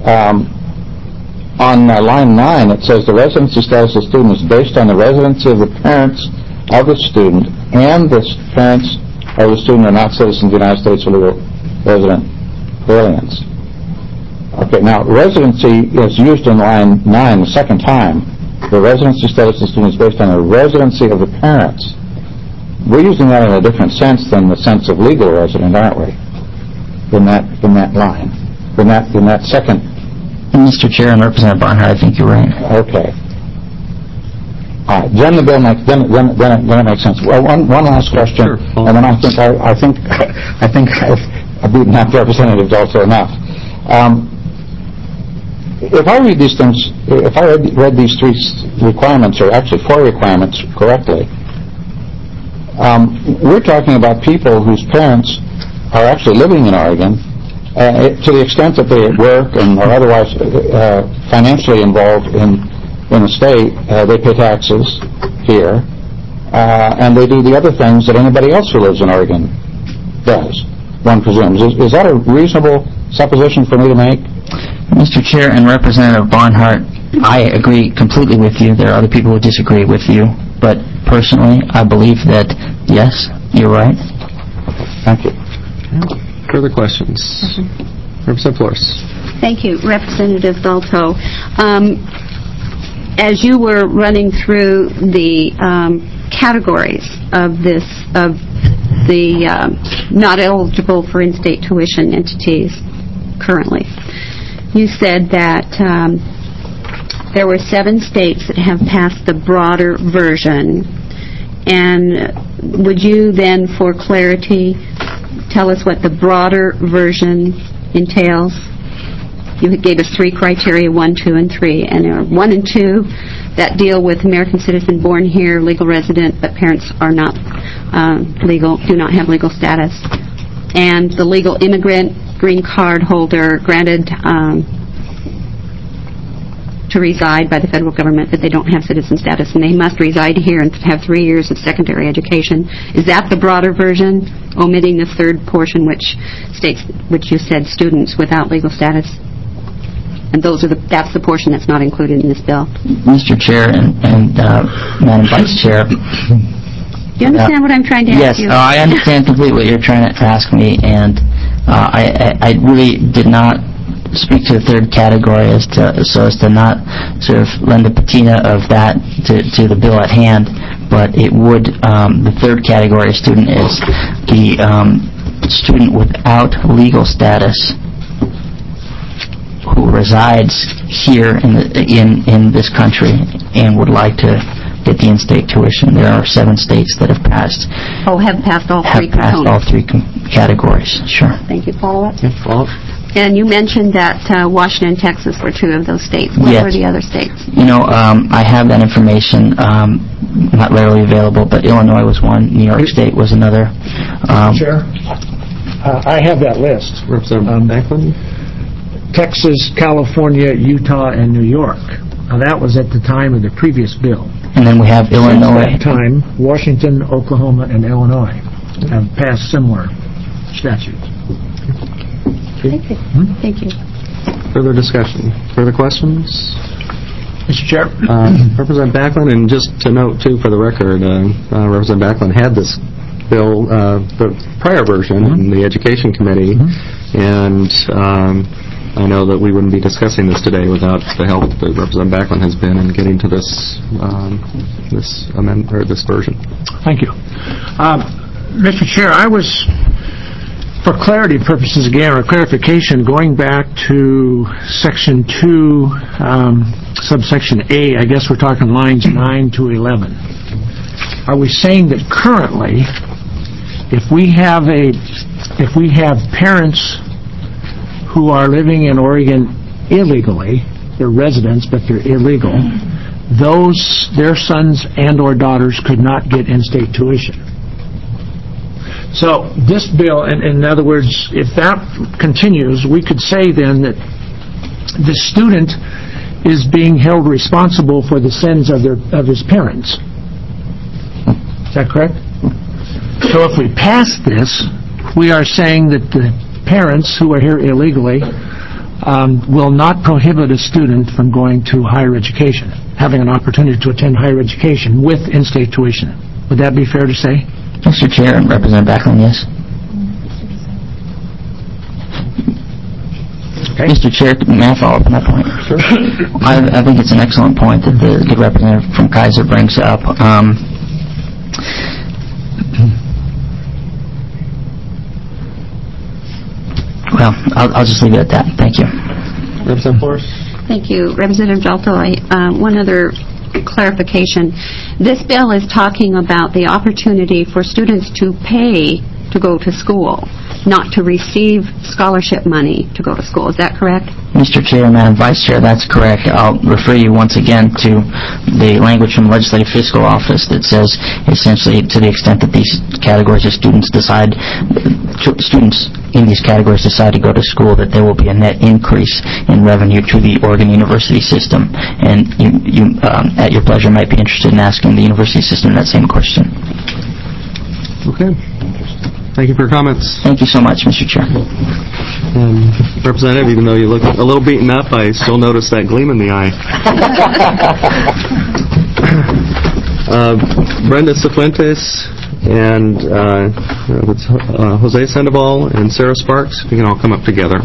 On line 9, it says the residency status of the student is based on the residency of the parents of the student, and the parents of the student are not citizens of the United States or legal resident aliens. Okay, now residency is used in line 9 the second time. The residency status of the student is based on the residency of the parents. We're using that in a different sense than the sense of legal resident, aren't we? In that line, in that second. Mr. Chair and Representative Barnhart, I think you're right. Okay. All right. Then the bill makes then it makes sense. Well, one last question, Sure. And then I think I've beaten up Representative Dalton enough. If I read these things, if I read these three requirements, or actually 4 requirements correctly, we're talking about people whose parents are actually living in Oregon. To the extent that they work and are otherwise financially involved in the state, they pay taxes here, and they do the other things that anybody else who lives in Oregon does, one presumes. Is that a reasonable supposition for me to make? Mr. Chair and Representative Barnhart, I agree completely with you. There are other people who disagree with you, but personally, I believe that, yes, you're right. Thank you. Further questions? Representative Flores. Thank you, Representative Dalto. As you were running through the categories of the not eligible for in-state tuition entities currently, you said that there were 7 states that have passed the broader version. And would you then, for clarity, tell us what the broader version entails? You gave us 3 criteria, 1, 2, and 3. And there are 1 and 2 that deal with American citizen born here, legal resident, but parents are not do not have legal status. And the legal immigrant, green card holder, granted to reside by the federal government, but they don't have citizen status, and they must reside here and have 3 years of secondary education. Is that the broader version, omitting the third portion, which states, which you said, students without legal status? And that's the portion that's not included in this bill. Mr. Chair and Madam Vice Chair. Do you understand what I'm trying to ask you? Yes, I understand completely what you're trying to ask me, and I really did not speak to the third category so as to not sort of lend a patina of that to the bill at hand, but it would, the third category of student is the student without legal status who resides here in this country and would like to get the in-state tuition. There are 7 states that have passed. Oh, have passed all 3 components. Have passed all 3 categories, sure. Thank you. Follow up? Yeah, follow up. And you mentioned that Washington and Texas were two of those states. What Yes. were the other states? I have that information, not readily available, but Illinois was one, New York State was another. Chair, I have that list. Representative Backlund? Texas, California, Utah, and New York. Now, that was at the time of the previous bill. And then we have Illinois. Since that time, Washington, Oklahoma, and Illinois have passed similar statutes. Thank you. Thank you. Further discussion? Further questions? Mr. Chair? Representative Backlund, and just to note, too, for the record, Representative Backlund had this bill, the prior version, in the Education Committee, and I know that we wouldn't be discussing this today without the help that Representative Backlund has been in getting to this amendment or this version. Thank you. Mr. Chair, I was, for clarity purposes again, or clarification, going back to Section 2, subsection A, I guess we're talking lines 9 to 11. Are we saying that currently, if we have parents who are living in Oregon illegally, they're residents but they're illegal, their sons and or daughters could not get in-state tuition? So this bill, in other words, if that continues, we could say then that the student is being held responsible for the sins of his parents. Is that correct? So if we pass this, we are saying that the parents who are here illegally will not prohibit a student from going to higher education, having an opportunity to attend higher education with in-state tuition. Would that be fair to say? Mr. Chair, and Representative Backlund, yes. Okay. Mr. Chair, may I follow up on that point? Sure. I think it's an excellent point that the good representative from Kaiser brings up. Well, I'll just leave it at that. Thank you. Representative Forrest? Thank you. Representative Dalto, one other clarification. This bill is talking about the opportunity for students to pay to go to school, not to receive scholarship money to go to school. Is that correct? Mr. Chair, Madam Vice Chair, that's correct. I'll refer you once again to the language from the Legislative Fiscal Office that says essentially to the extent that these categories of students in these categories decide to go to school, that there will be a net increase in revenue to the Oregon University system. And you at your pleasure, might be interested in asking the university system that same question. Okay. Thank you for your comments. Thank you so much, Mr. Chair. Representative, even though you look a little beaten up, I still notice that gleam in the eye. Brenda Cifuentes and Jose Sandoval and Sarah Sparks, we can all come up together.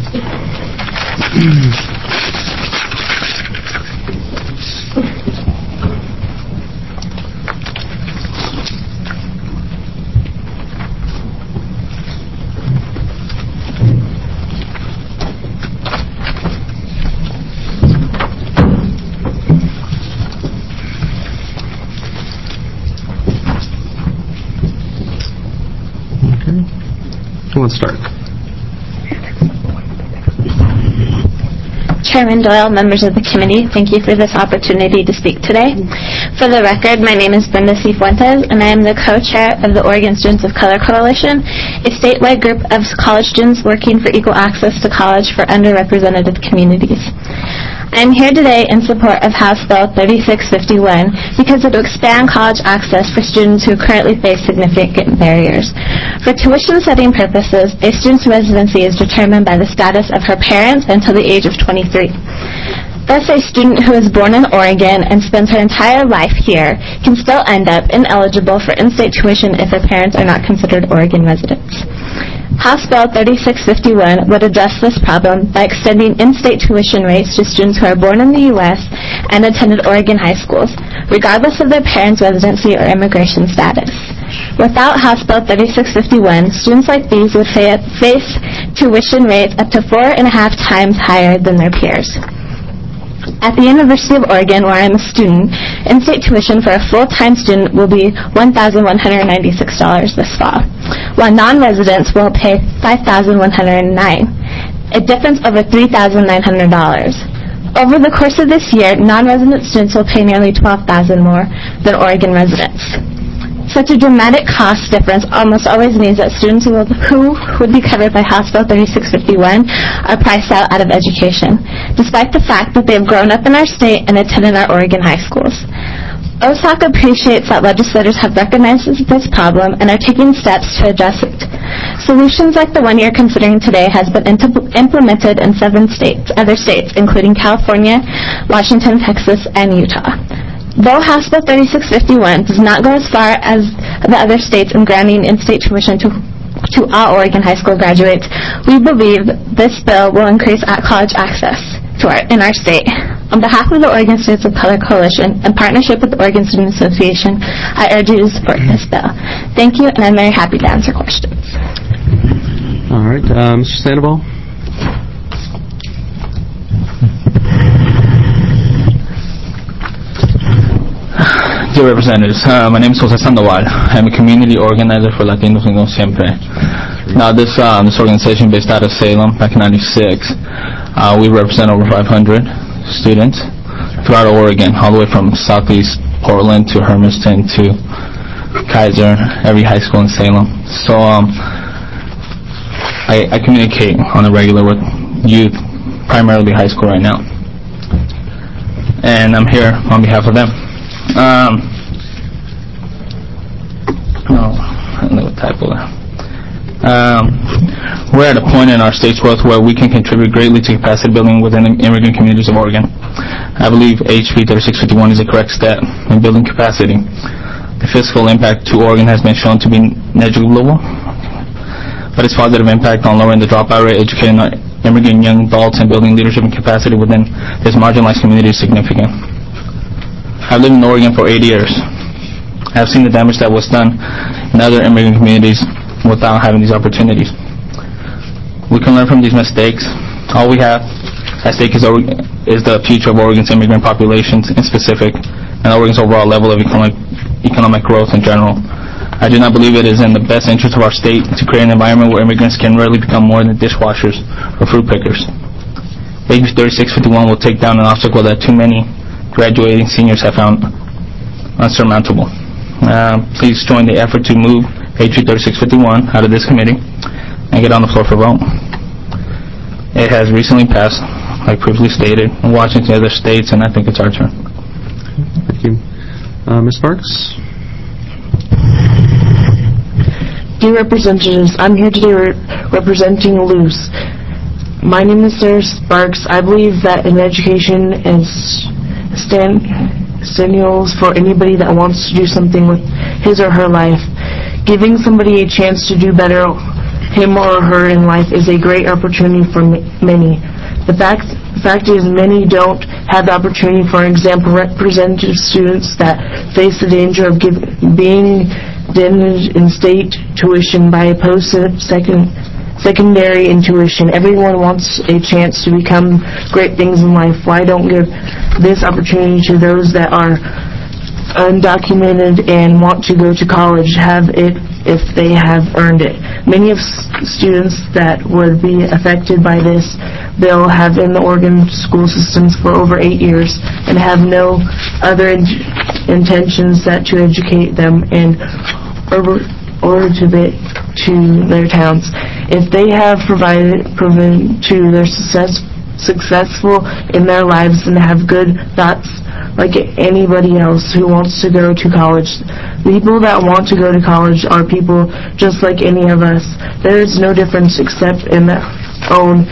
Who wants to start? Chairman Doyle, members of the committee, thank you for this opportunity to speak today. For the record, my name is Brenda Cifuentes, and I am the co-chair of the Oregon Students of Color Coalition, a statewide group of college students working for equal access to college for underrepresented communities. I am here today in support of House Bill 3651 because it will expand college access for students who currently face significant barriers. For tuition setting purposes, a student's residency is determined by the status of her parents until the age of 23. Thus, a student who is born in Oregon and spends her entire life here can still end up ineligible for in-state tuition if her parents are not considered Oregon residents. House Bill 3651 would address this problem by extending in-state tuition rates to students who are born in the U.S. and attended Oregon high schools, regardless of their parents' residency or immigration status. Without House Bill 3651, students like these would face tuition rates up to 4.5 times higher than their peers. At the University of Oregon, where I'm a student, in-state tuition for a full-time student will be $1,196 this fall, while non-residents will pay $5,109. a difference over $3,900. Over the course of this year, non-resident students will pay nearly $12,000 more than Oregon residents. Such a dramatic cost difference almost always means that students who would be covered by House Bill 3651 are priced out of education, despite the fact that they have grown up in our state and attended our Oregon high schools. OSAC appreciates that legislators have recognized this problem and are taking steps to address it. Solutions like the one you're considering today has been implemented in 7 other states, including California, Washington, Texas, and Utah. Though House Bill 3651 does not go as far as the other states in granting in-state tuition to all Oregon high school graduates, we believe this bill will increase college access in our state. On behalf of the Oregon Students of Color Coalition, in partnership with the Oregon Student Association, I urge you to support this bill. Thank you, and I'm very happy to answer questions. All right, Mr. Sandoval? Dear Representatives, my name is Jose Sandoval. I'm a community organizer for Latinos Unidos Siempre. Now, this organization based out of Salem back in '96. We represent over 500 students throughout Oregon, all the way from southeast Portland to Hermiston to Kaiser, every high school in Salem. So I communicate on a regular with youth, primarily high school right now. And I'm here on behalf of them. We're at a point in our state's growth where we can contribute greatly to capacity building within the immigrant communities of Oregon. I believe HB 3651 is a correct step in building capacity. The fiscal impact to Oregon has been shown to be negligible, but its positive impact on lowering the dropout rate, educating immigrant young adults, and building leadership and capacity within this marginalized community is significant. I've lived in Oregon for 8 years. I've seen the damage that was done in other immigrant communities without having these opportunities. We can learn from these mistakes. All we have at stake is the future of Oregon's immigrant populations in specific, and Oregon's overall level of economic growth in general. I do not believe it is in the best interest of our state to create an environment where immigrants can rarely become more than dishwashers or fruit pickers. HB 3651 will take down an obstacle that too many graduating seniors have found unsurmountable. Please join the effort to move HB 3651 out of this committee and get on the floor for vote. It has recently passed, like previously stated, in Washington and other states, and I think it's our turn. Thank you. Ms. Sparks? Dear Representatives, I'm here today representing LUCE. My name is Sarah Sparks. I believe that an education is stimulus for anybody that wants to do something with his or her life. Giving somebody a chance to do better, him or her in life, is a great opportunity for many. The fact is many don't have the opportunity. For example, representative students that face the danger of being dented in state tuition by a secondary in tuition. Everyone wants a chance to become great things in life. Why don't give this opportunity to those that are undocumented and want to go to college, have it if they have earned it. Many of students that would be affected by this bill have in the Oregon school systems for over 8 years and have no other intentions that to educate them in order to their towns. If they have proven to their successful in their lives and have good thoughts like anybody else who wants to go to college. People that want to go to college are people just like any of us. There is no difference except in their own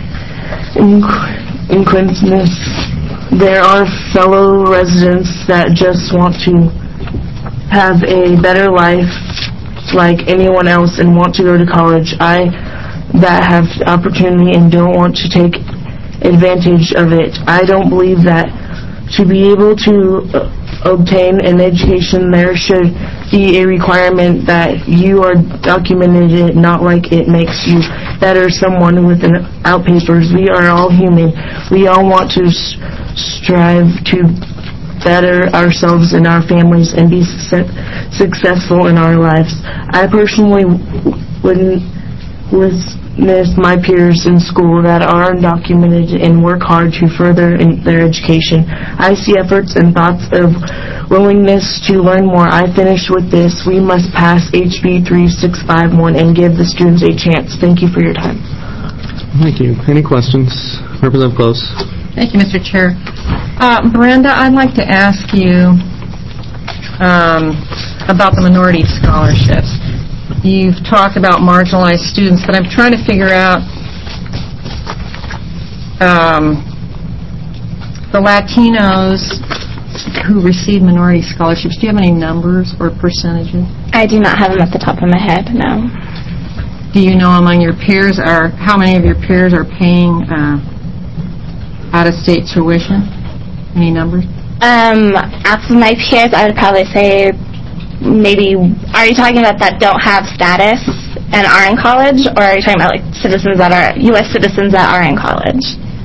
inquisitiveness. There are fellow residents that just want to have a better life like anyone else and want to go to college. That have the opportunity and don't want to take advantage of it. I don't believe that to be able to obtain an education there should be a requirement that you are documented, not like it makes you better someone without papers. We are all human. We all want to strive to better ourselves and our families and be successful in our lives. I personally was my peers in school that are undocumented and work hard to further their education. I see efforts and thoughts of willingness to learn more. I finish with this. We must pass HB 3651 and give the students a chance. Thank you for your time. Thank you. Any questions? Representative Close. Thank you, Mr. Chair. Brenda, I'd like to ask you about the minority scholarships. You've talked about marginalized students, but I'm trying to figure out the Latinos who receive minority scholarships. Do you have any numbers or percentages? I do not have them at the top of my head, no. Do you know among your peers, how many of your peers are paying out-of-state tuition? Any numbers? Out of my peers, I would probably say maybe, are you talking about that don't have status and are in college, or are you talking about like citizens that are, U.S. citizens that are in college?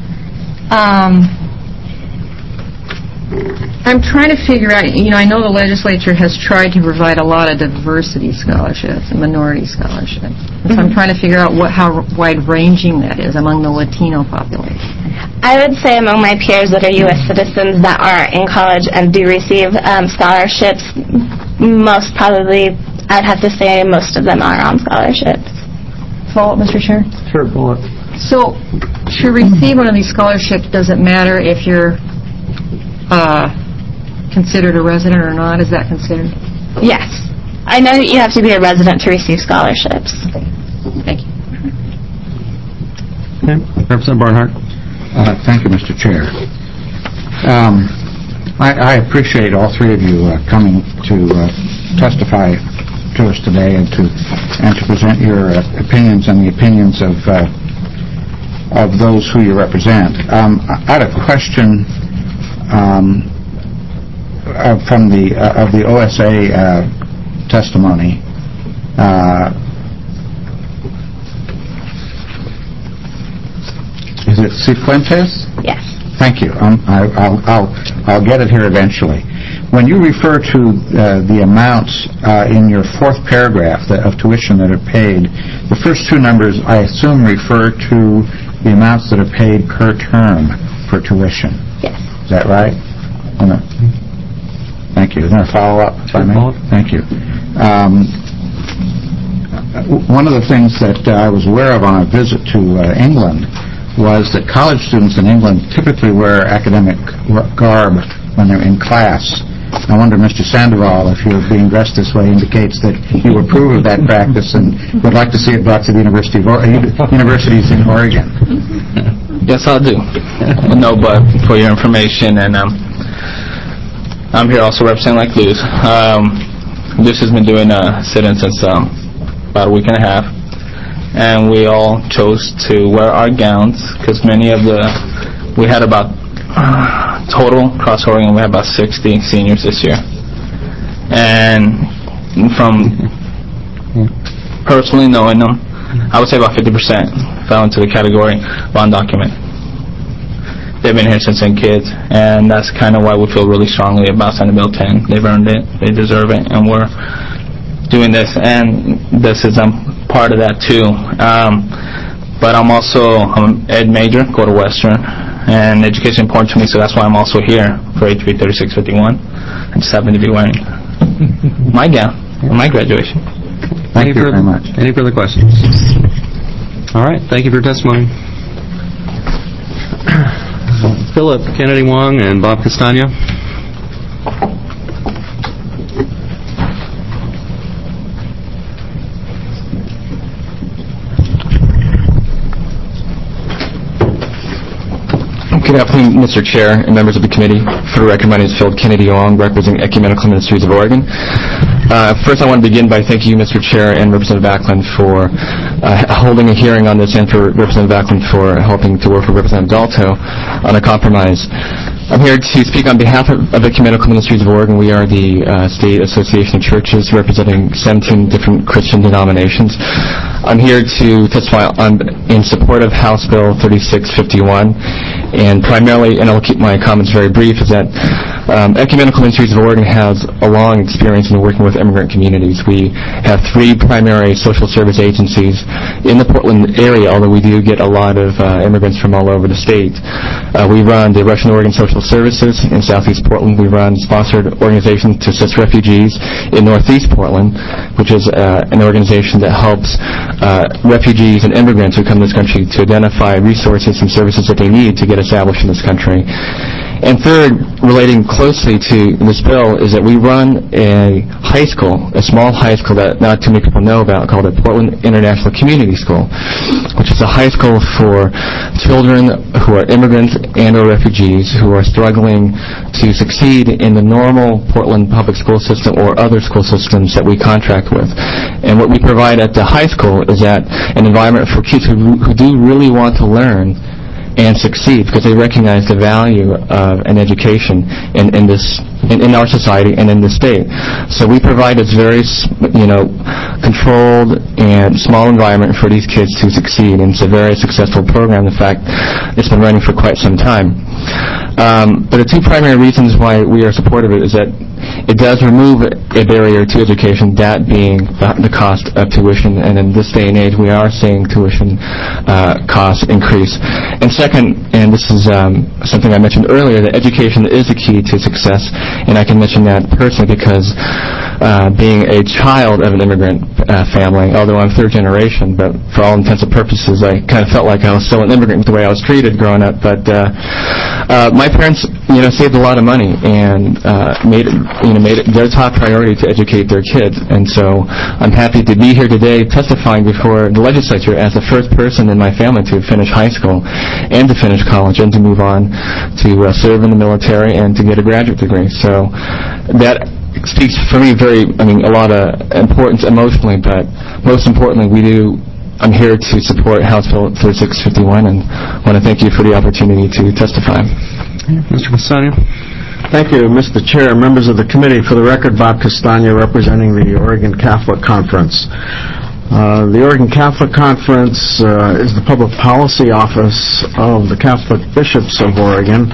I'm trying to figure out, I know the legislature has tried to provide a lot of diversity scholarships and minority scholarships. So I'm trying to figure out how wide-ranging that is among the Latino population. I would say among my peers that are U.S. citizens that are in college and do receive scholarships, most probably, I'd have to say most of them are on scholarships. Follow up, Mr. Chair? Sure, go on. So, to receive one of these scholarships, does it matter if you're considered a resident or not? Is that considered? Yes. I know that you have to be a resident to receive scholarships. Thank you. Okay. Representative Barnhart. Thank you, Mr. Chair. I appreciate all three of you coming to testify to us today and to present your opinions and the opinions of those who you represent. I had a question from the OSA testimony. Is it Cifuentes? Yes. Thank you. I'll get it here eventually. When you refer to the amounts in your fourth paragraph of tuition that are paid, the first two numbers I assume refer to the amounts that are paid per term for tuition. Yes. Is that right? Thank you. Is there a follow-up, if I may? Thank you. One of the things that I was aware of on a visit to England was that college students in England typically wear academic garb when they're in class. I wonder, Mr. Sandoval, if you're being dressed this way indicates that you approve of that practice and would like to see it brought to the universities in Oregon. Yes, I'll do. No, but for your information, and I'm here also representing like Luz. Luz has been doing a sit-in since about a week and a half, and we all chose to wear our gowns because we had about total across Oregon, we had about 60 seniors this year, and from personally knowing them, I would say about 50% fell into the category of undocumented. They've been here since they're kids, and that's kind of why we feel really strongly about Senate Bill 10. They've earned it, they deserve it, and we're doing this, and this is part of that too. But I'm an ed major, go to Western, and education is important to me, so that's why I'm also here for HB 3651. I just happen to be wearing my gown for my graduation. Thank you very much. Any further questions? All right. Thank you for your testimony. Philip Kennedy Wong and Bob Castagna. Good afternoon, Mr. Chair and members of the committee. For the record, my name is Philip Kennedy Wong, representing Ecumenical Ministries of Oregon. First, I want to begin by thanking you, Mr. Chair, and Representative Backlund for holding a hearing on this, and for Representative Backlund for helping to work with Representative Dalto on a compromise. I'm here to speak on behalf of Ecumenical Ministries of Oregon. We are the state association of churches representing 17 different Christian denominations. I'm here to testify in support of House Bill 3651, and primarily, and I'll keep my comments very brief, is that Ecumenical Ministries of Oregon has a long experience in working with immigrant communities. We have 3 primary social service agencies in the Portland area, although we do get a lot of immigrants from all over the state. We run the Russian Oregon Social Services in Southeast Portland. We run sponsored organizations to assist refugees in Northeast Portland, which is an organization that helps refugees and immigrants who come to this country to identify resources and services that they need to get established in this country. And third, relating closely to this bill, is that we run a high school, a small high school that not too many people know about, called the Portland International Community School, which is a high school for children who are immigrants and or refugees who are struggling to succeed in the normal Portland public school system or other school systems that we contract with. And what we provide at the high school is that an environment for kids who do really want to learn and succeed, because they recognize the value of an education in our society and in the state. So we provide this very, controlled and small environment for these kids to succeed, and it's a very successful program. In fact, it's been running for quite some time. But the 2 primary reasons why we are supportive of it is that it does remove a barrier to education, that being the cost of tuition, and in this day and age we are seeing tuition costs increase. And second, and this is something I mentioned earlier, that education is the key to success, and I can mention that personally because being a child of an immigrant family, although I'm 3rd generation, but for all intents and purposes I kind of felt like I was still an immigrant with the way I was treated growing up, but my parents saved a lot of money and made it their top priority to educate their kids. And so I'm happy to be here today testifying before the legislature as the first person in my family to finish high school and to finish college and to move on to serve in the military and to get a graduate degree. So that speaks for me a lot of importance emotionally, but most importantly, I'm here to support House Bill 3651 and want to thank you for the opportunity to testify. Mr. Castagna. Thank you, Mr. Chair, members of the committee. For the record, Bob Castagna, representing the Oregon Catholic Conference. The Oregon Catholic Conference is the public policy office of the Catholic Bishops of Oregon.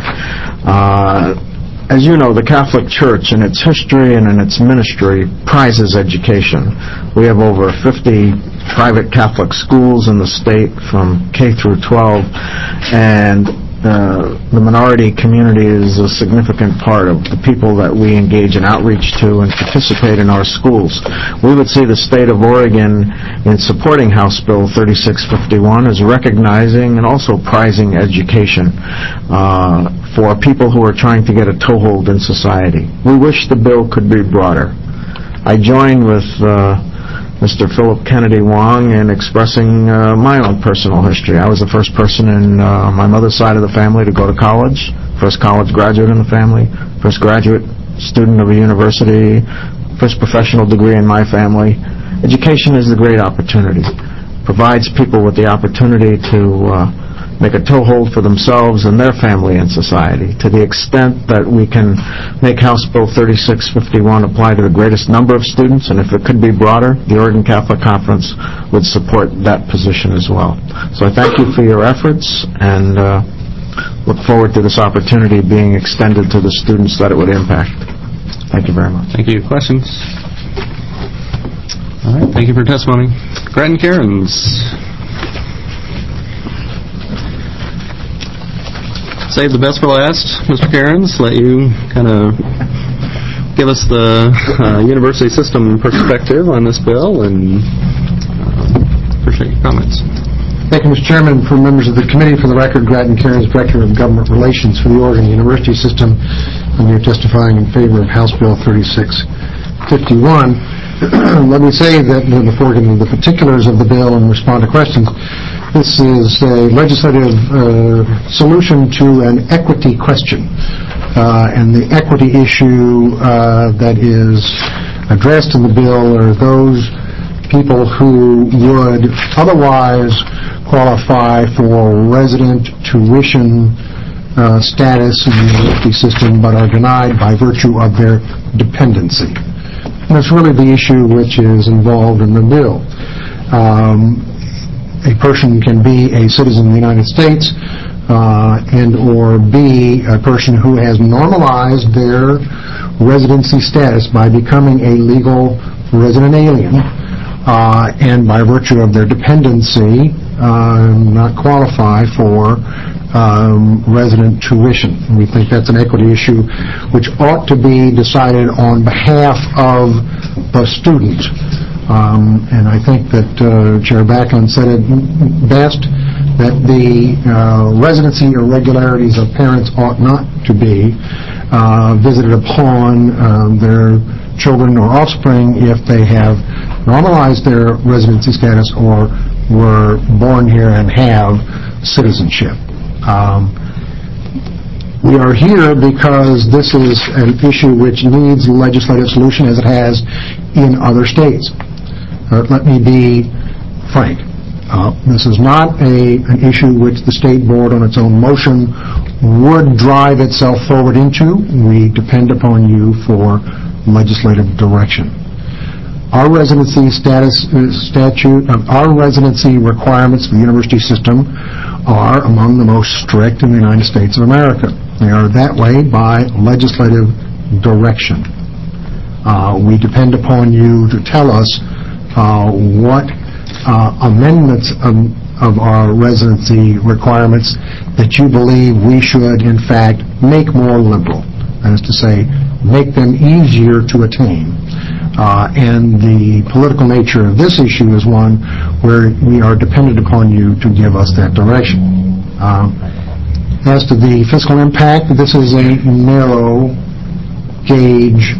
As you know, the Catholic Church, in its history and in its ministry, prizes education. We have over 50 private Catholic schools in the state from K through 12, and the minority community is a significant part of the people that we engage in outreach to and participate in our schools. We would see the state of Oregon in supporting House Bill 3651 as recognizing and also prizing education for people who are trying to get a toehold in society. We wish the bill could be broader. I join with Mr. Philip Kennedy Wong in expressing my own personal history. I was the first person in my mother's side of the family to go to college, first college graduate in the family, first graduate student of a university, first professional degree in my family. Education is a great opportunity. Provides people with the opportunity to make a toehold for themselves and their family in society. To the extent that we can make House Bill 3651 apply to the greatest number of students, and if it could be broader, the Oregon Catholic Conference would support that position as well. So I thank you for your efforts and look forward to this opportunity being extended to the students that it would impact. Thank you very much. Thank you. Questions? All right. Thank you for your testimony. Grattan Cairns. Save the best for last, Mr. Cairns. Let you kind of give us the university system perspective on this bill, and appreciate your comments. Thank you, Mr. Chairman. For members of the committee, for the record, Grattan Cairns, Director of Government Relations for the Oregon University System. I'm here testifying in favor of House Bill 3651. Let me say that before getting into the particulars of the bill and respond to questions, this is a legislative solution to an equity question. And the equity issue that is addressed in the bill are those people who would otherwise qualify for resident tuition status in the university system but are denied by virtue of their dependency. And that's really the issue which is involved in the bill. A person can be a citizen of the United States and/or B, a person who has normalized their residency status by becoming a legal resident alien, and by virtue of their dependency, not qualify for resident tuition. And we think that's an equity issue which ought to be decided on behalf of the student. And I think that Chair Backlund said it best, that the residency irregularities of parents ought not to be visited upon their children or offspring if they have normalized their residency status or were born here and have citizenship. We are here because this is an issue which needs legislative solution, as it has in other states. Let me be frank. This is not an issue which the state board on its own motion would drive itself forward into. We depend upon you for legislative direction. Our residency our residency requirements for the university system are among the most strict in the United States of America. They are that way by legislative direction. We depend upon you to tell us what amendments of our residency requirements that you believe we should, in fact, make more liberal. That is to say, make them easier to attain. And the political nature of this issue is one where we are dependent upon you to give us that direction. As to the fiscal impact, this is a narrow gauge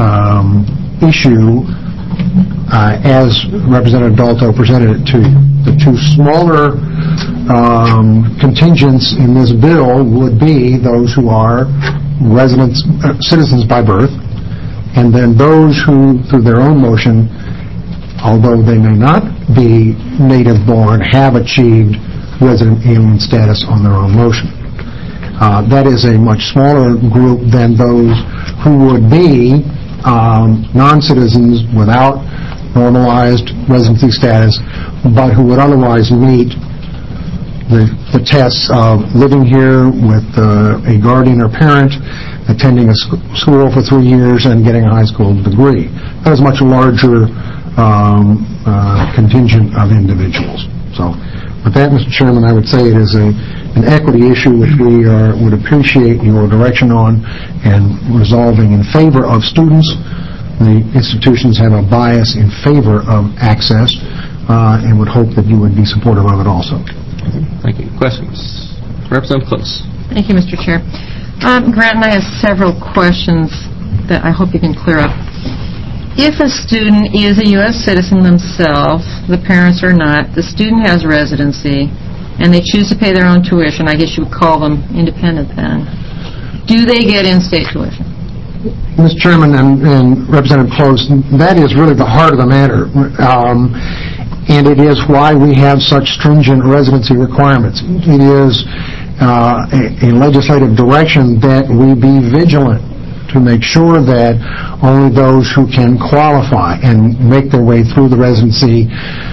issue as Representative Dalto presented it to you. The two smaller contingents in this bill would be those who are citizens by birth, and then those who, through their own motion, although they may not be native-born, have achieved resident alien status on their own motion. That is a much smaller group than those who would be non-citizens without normalized residency status, but who would otherwise meet the tests of living here with a guardian or parent, attending a school for 3 years, and getting a high school degree. That is a much larger contingent of individuals. So, with that, Mr. Chairman, I would say it is an equity issue which we would appreciate your direction on and resolving in favor of students. The institutions have a bias in favor of access and would hope that you would be supportive of it also. Thank you. Questions? Representative Close. Thank you, Mr. Chair. Grant and I have several questions that I hope you can clear up. If a student is a U.S. citizen themselves, the parents are not, the student has residency, and they choose to pay their own tuition, I guess you would call them independent then, do they get in-state tuition? Mr. Chairman and Representative Close, that is really the heart of the matter. And it is why we have such stringent residency requirements. It is a legislative direction that we be vigilant to make sure that only those who can qualify and make their way through the residency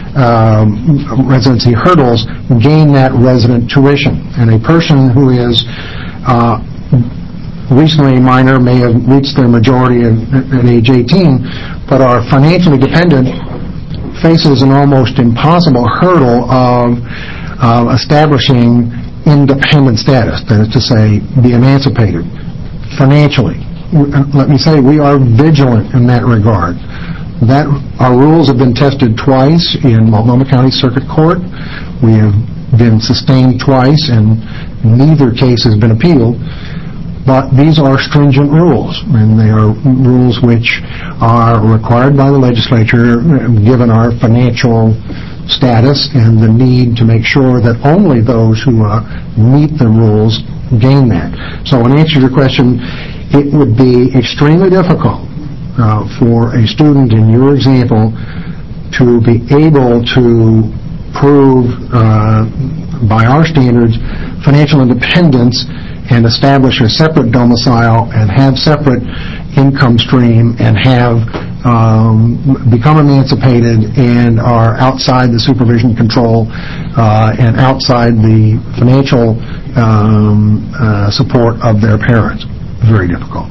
hurdles gain that resident tuition. And a person who is recently a minor may have reached their majority at age 18, but are financially dependent, faces an almost impossible hurdle of establishing independent status, that is to say, be emancipated financially. Let me say, we are vigilant in that regard. Our rules have been tested twice in Multnomah County Circuit Court. We have been sustained twice, and neither case has been appealed. But these are stringent rules, and they are rules which are required by the legislature, given our financial status and the need to make sure that only those who meet the rules gain that. So in answer to your question, it would be extremely difficult for a student in your example to be able to prove by our standards financial independence and establish a separate domicile and have separate income stream and have become emancipated and are outside the supervision control and outside the financial support of their parents. Very difficult.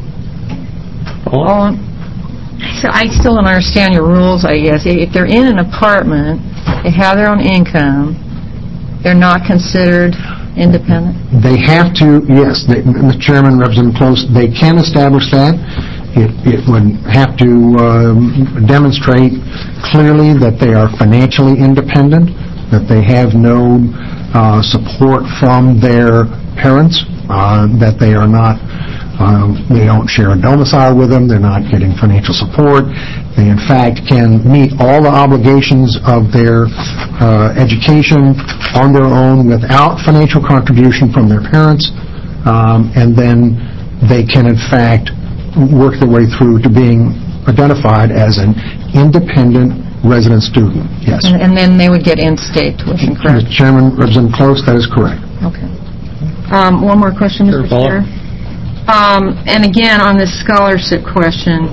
So I still don't understand your rules, I guess. If they're in an apartment, they have their own income, they're not considered independent? They have to, yes, Mr. Chairman, Representative Close, they can establish that. It would have to demonstrate clearly that they are financially independent, that they have no support from their parents, that they are not, they don't share a domicile with them, they're not getting financial support. They, in fact, can meet all the obligations of their education on their own without financial contribution from their parents, and then they can, in fact, work their way through to being identified as an independent resident student. Yes. And then they would get in-state tuition, correct? Mr. Chairman, Representative Close, that is correct. Okay. One more question, Mr. Chair. And again, on this scholarship question,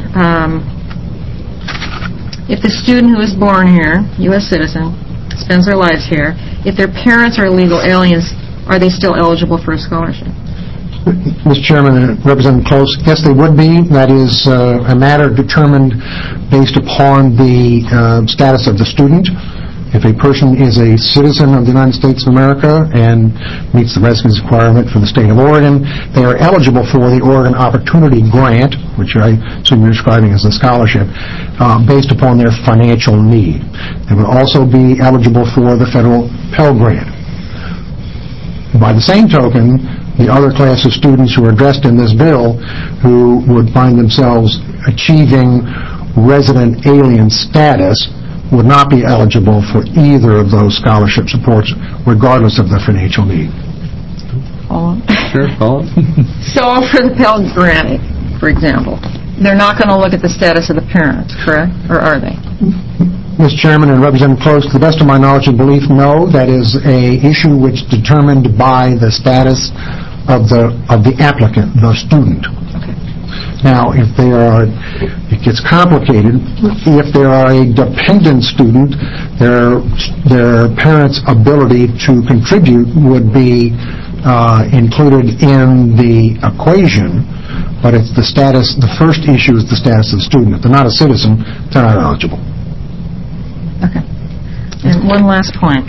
if the student who is born here, U.S. citizen, spends their lives here, if their parents are legal aliens, are they still eligible for a scholarship? Mr. Chairman, Representative Close, yes, they would be. That is a matter determined based upon the status of the student. If a person is a citizen of the United States of America and meets the residence requirement for the state of Oregon, they are eligible for the Oregon Opportunity Grant, which I assume you're describing as a scholarship, based upon their financial need. They would also be eligible for the federal Pell Grant. By the same token, the other class of students who are addressed in this bill who would find themselves achieving resident alien status would not be eligible for either of those scholarship supports, regardless of their financial need. Sure, follow. So for the Pell Grant, for example, they're not going to look at the status of the parents, correct? Or are they? Mr. Chairman and Representative Close, to the best of my knowledge and belief, no. That is an issue which is determined by the status of the applicant, the student. Okay. Now, if they are, it gets complicated. If they are a dependent student, their parents' ability to contribute would be included in the equation, but it's the status, the first issue is the status of the student. If they're not a citizen, they're not eligible. Okay. And one last point.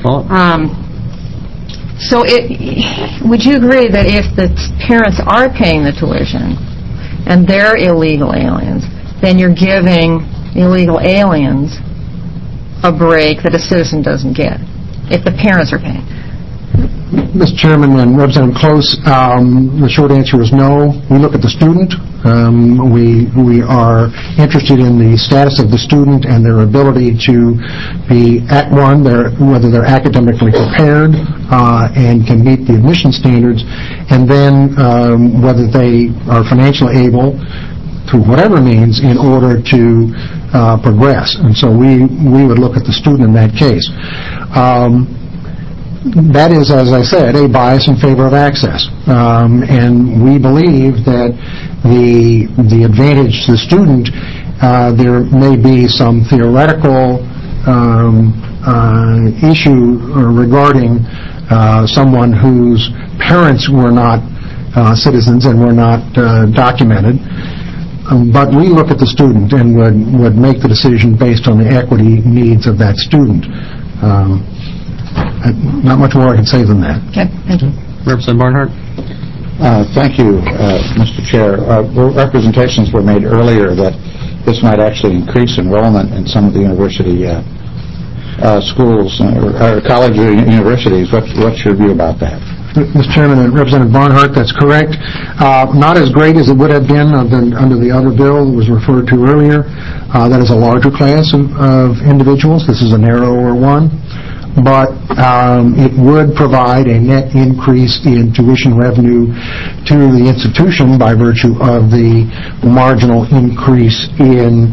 So would you agree that if the parents are paying the tuition and they're illegal aliens, then you're giving illegal aliens a break that a citizen doesn't get if the parents are paying? Mr. Chairman and Representative Close, the short answer is no. We look at the student. We are interested in the status of the student and their ability to be, whether they're academically prepared and can meet the admission standards, and then whether they are financially able, through whatever means, in order to progress. And so we would look at the student in that case. That is, as I said, a bias in favor of access. And we believe that the advantage to the student, there may be some theoretical issue regarding someone whose parents were not citizens and were not documented. But we look at the student and would make the decision based on the equity needs of that student. Not much more I can say than that. Okay, thank you. Representative Barnhart. Thank you, Mr. Chair. Representations were made earlier that this might actually increase enrollment in some of the university schools or college or universities. What's your view about that? Mr. Chairman and Representative Barnhart, that's correct. Not as great as it would have been under the other bill that was referred to earlier. That is a larger class of individuals. This is a narrower one. But it would provide a net increase in tuition revenue to the institution by virtue of the marginal increase in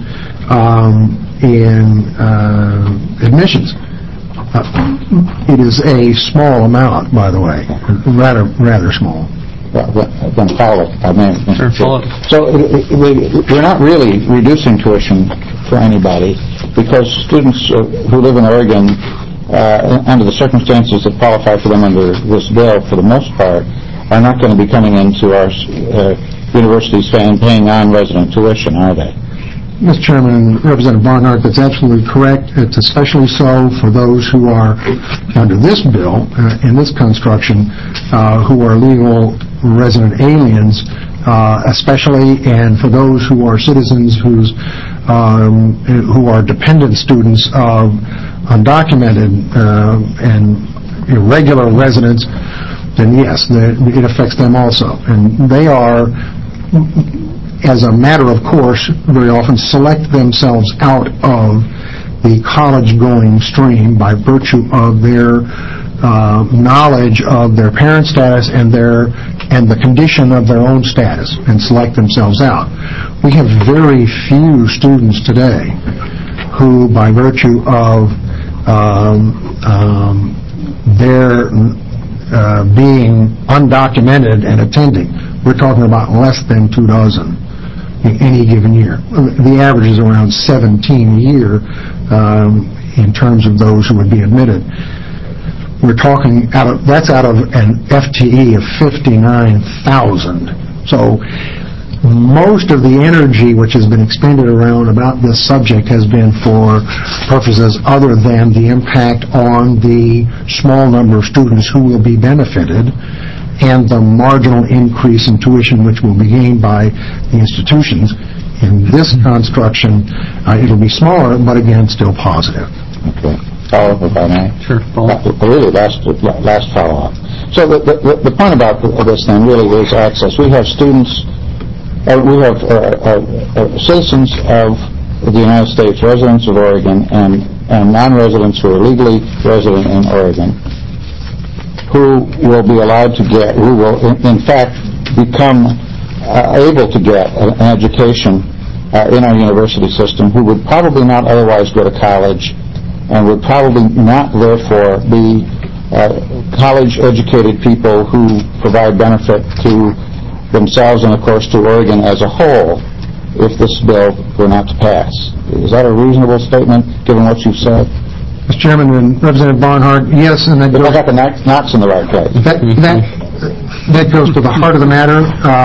admissions. It is a small amount, by the way, rather small. Then follow up, if I may. Sure, follow up. So we're not really reducing tuition for anybody because students who live in Oregon under the circumstances that qualify for them under this bill, for the most part, are not going to be coming into our universities paying non-resident tuition, are they? Mr. Chairman, Representative Barnhart, that's absolutely correct. It's especially so for those who are under this bill, in this construction, who are legal resident aliens, especially, and for those who are citizens who are dependent students of undocumented and irregular residents, then yes, it affects them also. And they are, as a matter of course, very often select themselves out of the college-going stream by virtue of their knowledge of their parent status and the condition of their own status, and select themselves out. We have very few students today who, by virtue of their being undocumented and attending, we're talking about less than 2 dozen in any given year. The average is around 17 a year in terms of those who would be admitted. We're talking that's out of an FTE of 59,000. So most of the energy which has been expended around about this subject has been for purposes other than the impact on the small number of students who will be benefited and the marginal increase in tuition which will be gained by the institutions. In this construction, it'll be smaller, but again, still positive. Okay. Follow-up, if I may? Sure. Really, last follow-up. So the point about this then really is access. We have students, we have citizens of the United States, residents of Oregon, and non-residents who are legally resident in Oregon, who will be allowed to get, who will in fact become able to get an education in our university system, who would probably not otherwise go to college and would probably not therefore be college-educated people who provide benefit to themselves and of course to Oregon as a whole if this bill were not to pass. Is that a reasonable statement given what you've said? Mr. Chairman and Representative Barnhart, yes, and that goes... I got the knots in the right place. That goes to the heart of the matter.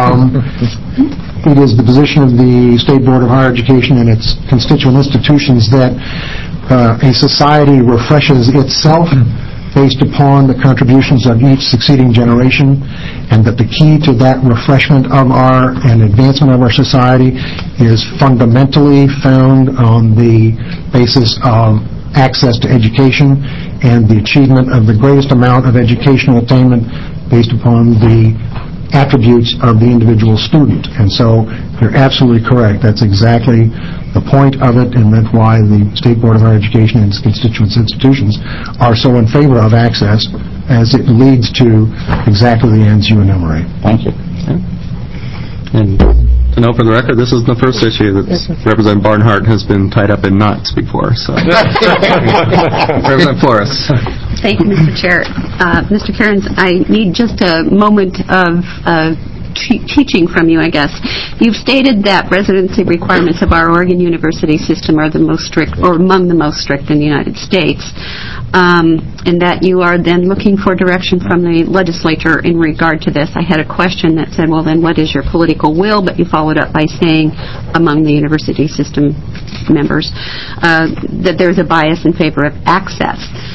It is the position of the State Board of Higher Education and its constituent institutions that a society refreshes itself based upon the contributions of each succeeding generation, and that the key to that refreshment of and advancement of our society is fundamentally found on the basis of access to education and the achievement of the greatest amount of educational attainment based upon the attributes of the individual student. And so you're absolutely correct. That's exactly the point of it, and that's why the State Board of Higher Education and its constituent institutions are so in favor of access, as it leads to exactly the ends you enumerate. Thank you. And to know for the record, this is the first issue that Representative Barnhart has been tied up in knots before. So, Representative Flores. Thank you, Mr. Chair. Mr. Cairns, I need just a moment of teaching from you, I guess. You've stated that residency requirements of our Oregon University system are the most strict, or among the most strict in the United States, and that you are then looking for direction from the legislature in regard to this. I had a question that said, well, then what is your political will? But you followed up by saying among the university system members that there's a bias in favor of access.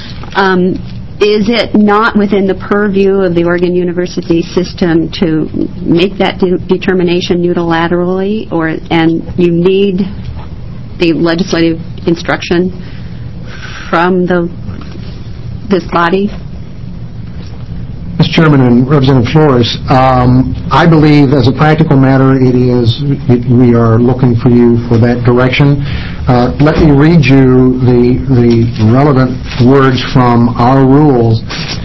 Is it not within the purview of the Oregon University system to make that determination unilaterally, and you need the legislative instruction from this body? Mr. Chairman and Representative Flores, I believe as a practical matter we are looking for you for that direction. Let me read you the relevant words from our rules.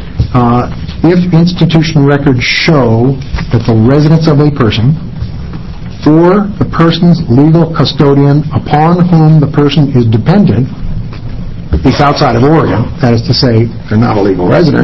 If institution records show that the residence of a person or the person's legal custodian upon whom the person is dependent is outside of Oregon, that is to say, they're not a legal resident,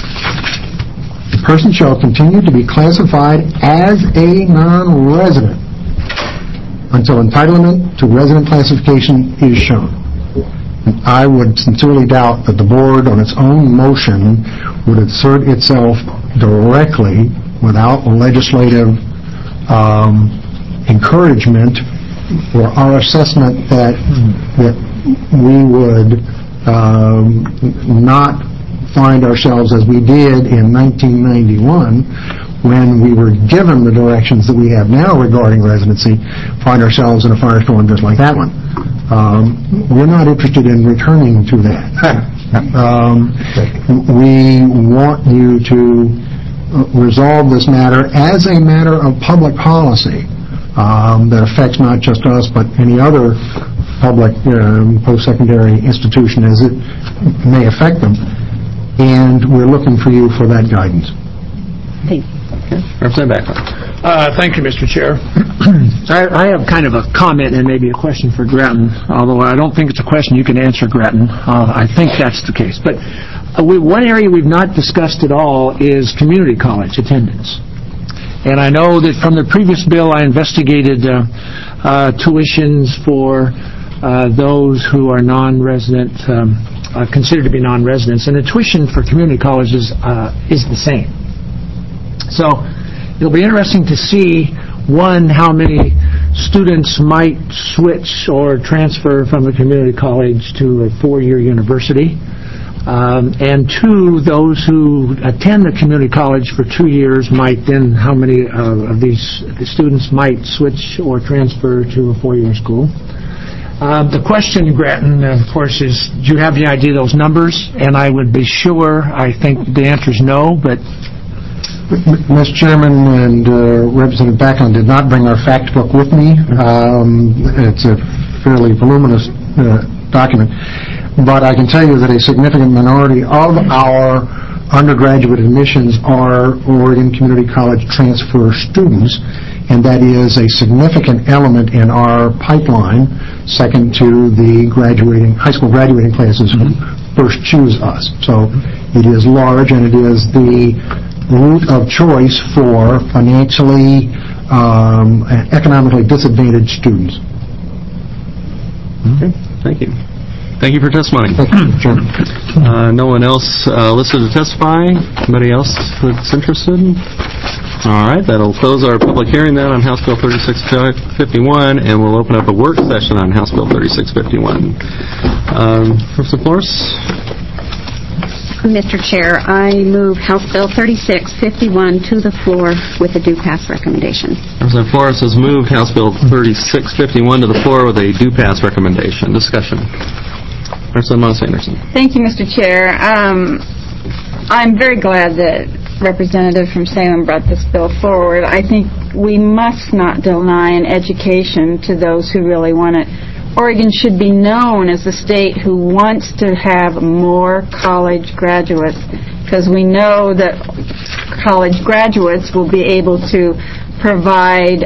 the person shall continue to be classified as a non-resident until entitlement to resident classification is shown. I would sincerely doubt that the board, on its own motion, would assert itself directly, without legislative encouragement, for our assessment that we would not find ourselves as we did in 1991, when we were given the directions that we have now regarding residency, find ourselves in a firestorm just like that one. We're not interested in returning to that. We want you to resolve this matter as a matter of public policy that affects not just us, but any other public post-secondary institution as it may affect them. And we're looking for you for that guidance. Thank you. Representative Backlund. Thank you, Mr. Chair. I have kind of a comment and maybe a question for Grattan, although I don't think it's a question you can answer, Grattan. I think that's the case. But one area we've not discussed at all is community college attendance. And I know that from the previous bill I investigated tuitions for those who are non-resident, considered to be non-residents, and the tuition for community colleges is the same. So it'll be interesting to see, one, how many students might switch or transfer from a community college to a four-year university, and two, those who attend the community college for 2 years might then, how many of these students might switch or transfer to a four-year school. The question, Grattan, of course, is, do you have any idea of those numbers? And I would be sure, I think the answer is no, but... Mr. Chairman and Representative Backlund did not bring our fact book with me. It's a fairly voluminous document. But I can tell you that a significant minority of our undergraduate admissions are Oregon Community College transfer students, and that is a significant element in our pipeline, second to the high school graduating classes who first choose us. So it is large, and it is the route of choice for financially and economically disadvantaged students. Okay, thank you. Thank you for testimony. Thank you, Chairman. No one else listed to testify? Anybody else that's interested? All right, that'll close our public hearing then on House Bill 3651, and we'll open up a work session on House Bill 3651. Representative Flores? Mr. Chair, I move House Bill 3651 to the floor with a due pass recommendation. Representative Flores has moved House Bill 3651 to the floor with a due pass recommendation. Discussion. Representative Moss-Anderson. Thank you, Mr. Chair. I'm very glad that Representative from Salem brought this bill forward. I think we must not deny an education to those who really want it. Oregon should be known as a state who wants to have more college graduates, because we know that college graduates will be able to provide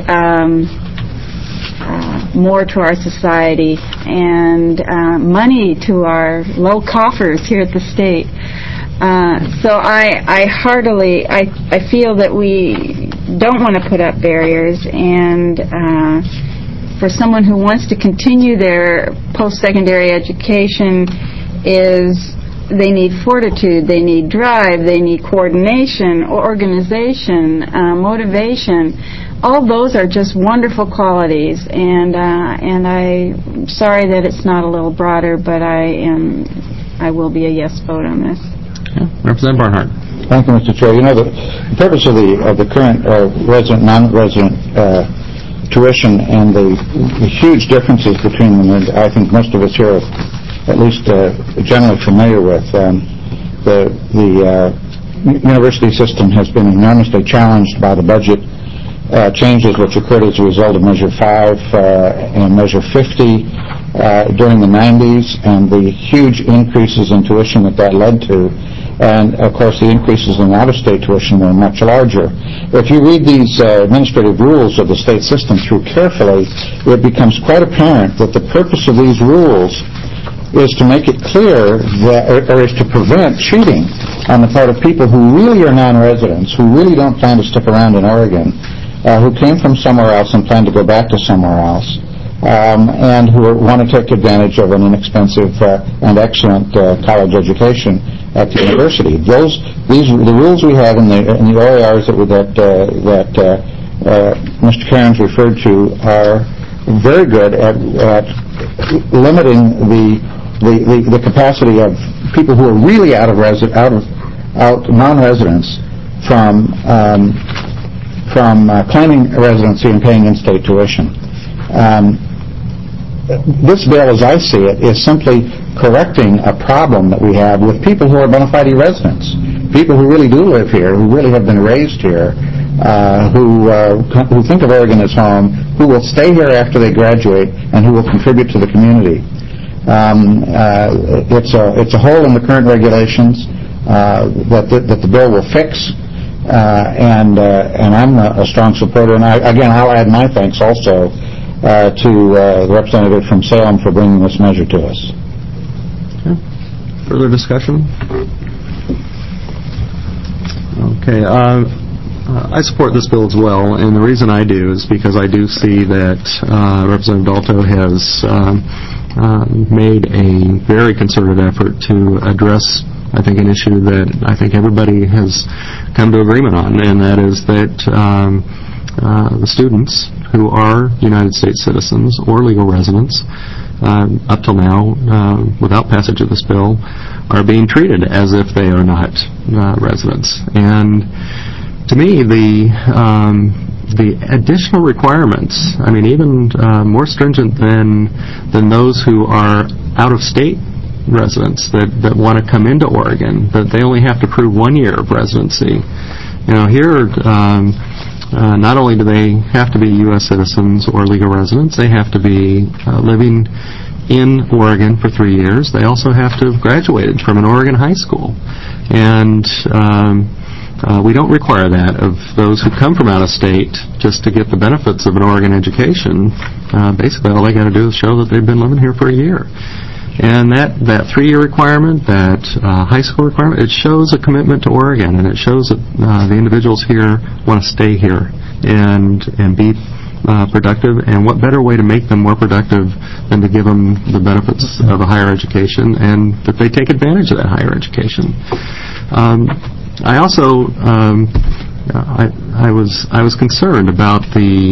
more to our society and money to our low coffers here at the state. So I heartily feel that we don't want to put up barriers, and for someone who wants to continue their post-secondary education, they need fortitude, they need drive, they need coordination, organization, motivation. All those are just wonderful qualities, and I'm sorry that it's not a little broader, but I will be a yes vote on this. Yeah. Representative Barnhart. Thank you, Mr. Chair. You know, the purpose of the current resident, non-resident tuition and the huge differences between them, and I think most of us here are at least generally familiar with. The university system has been enormously challenged by the budget changes which occurred as a result of Measure 5 and Measure 50 during the 90s, and the huge increases in tuition that led to. And, of course, the increases in out-of-state tuition were much larger. If you read these administrative rules of the state system through carefully, it becomes quite apparent that the purpose of these rules is to make it clear that, or is to prevent cheating on the part of people who really are non-residents, who really don't plan to stick around in Oregon, who came from somewhere else and plan to go back to somewhere else. and who want to take advantage of an inexpensive and excellent college education at the university. The rules we have in the OERs that Mr. Cairns referred to are very good at limiting the capacity of people who are really out non-residents from claiming residency and paying in-state tuition. This bill, as I see it, is simply correcting a problem that we have with people who are bona fide residents, people who really do live here, who really have been raised here, who think of Oregon as home, who will stay here after they graduate, and who will contribute to the community. It's a hole in the current regulations that the bill will fix, and I'm a strong supporter. And I'll add my thanks also to the representative from Salem for bringing this measure to us. Okay. Further discussion? Okay. I support this bill as well, and the reason I do is because I do see that Representative Dalto has made a very concerted effort to address, I think, an issue that I think everybody has come to agreement on, and that is that the students who are United States citizens or legal residents, up till now, without passage of this bill, are being treated as if they are not residents. And to me, the additional requirements, I mean, even more stringent than those who are out-of-state residents that want to come into Oregon, that they only have to prove 1 year of residency. You know, here, not only do they have to be U.S. citizens or legal residents, they have to be living in Oregon for 3 years. They also have to have graduated from an Oregon high school. And we don't require that of those who come from out of state just to get the benefits of an Oregon education. Basically, all they got to do is show that they've been living here for a year. And that 3 year requirement, that high school requirement, it shows a commitment to Oregon, and it shows that the individuals here want to stay here and be productive. And what better way to make them more productive than to give them the benefits of a higher education, and that they take advantage of that higher education. I also I was concerned about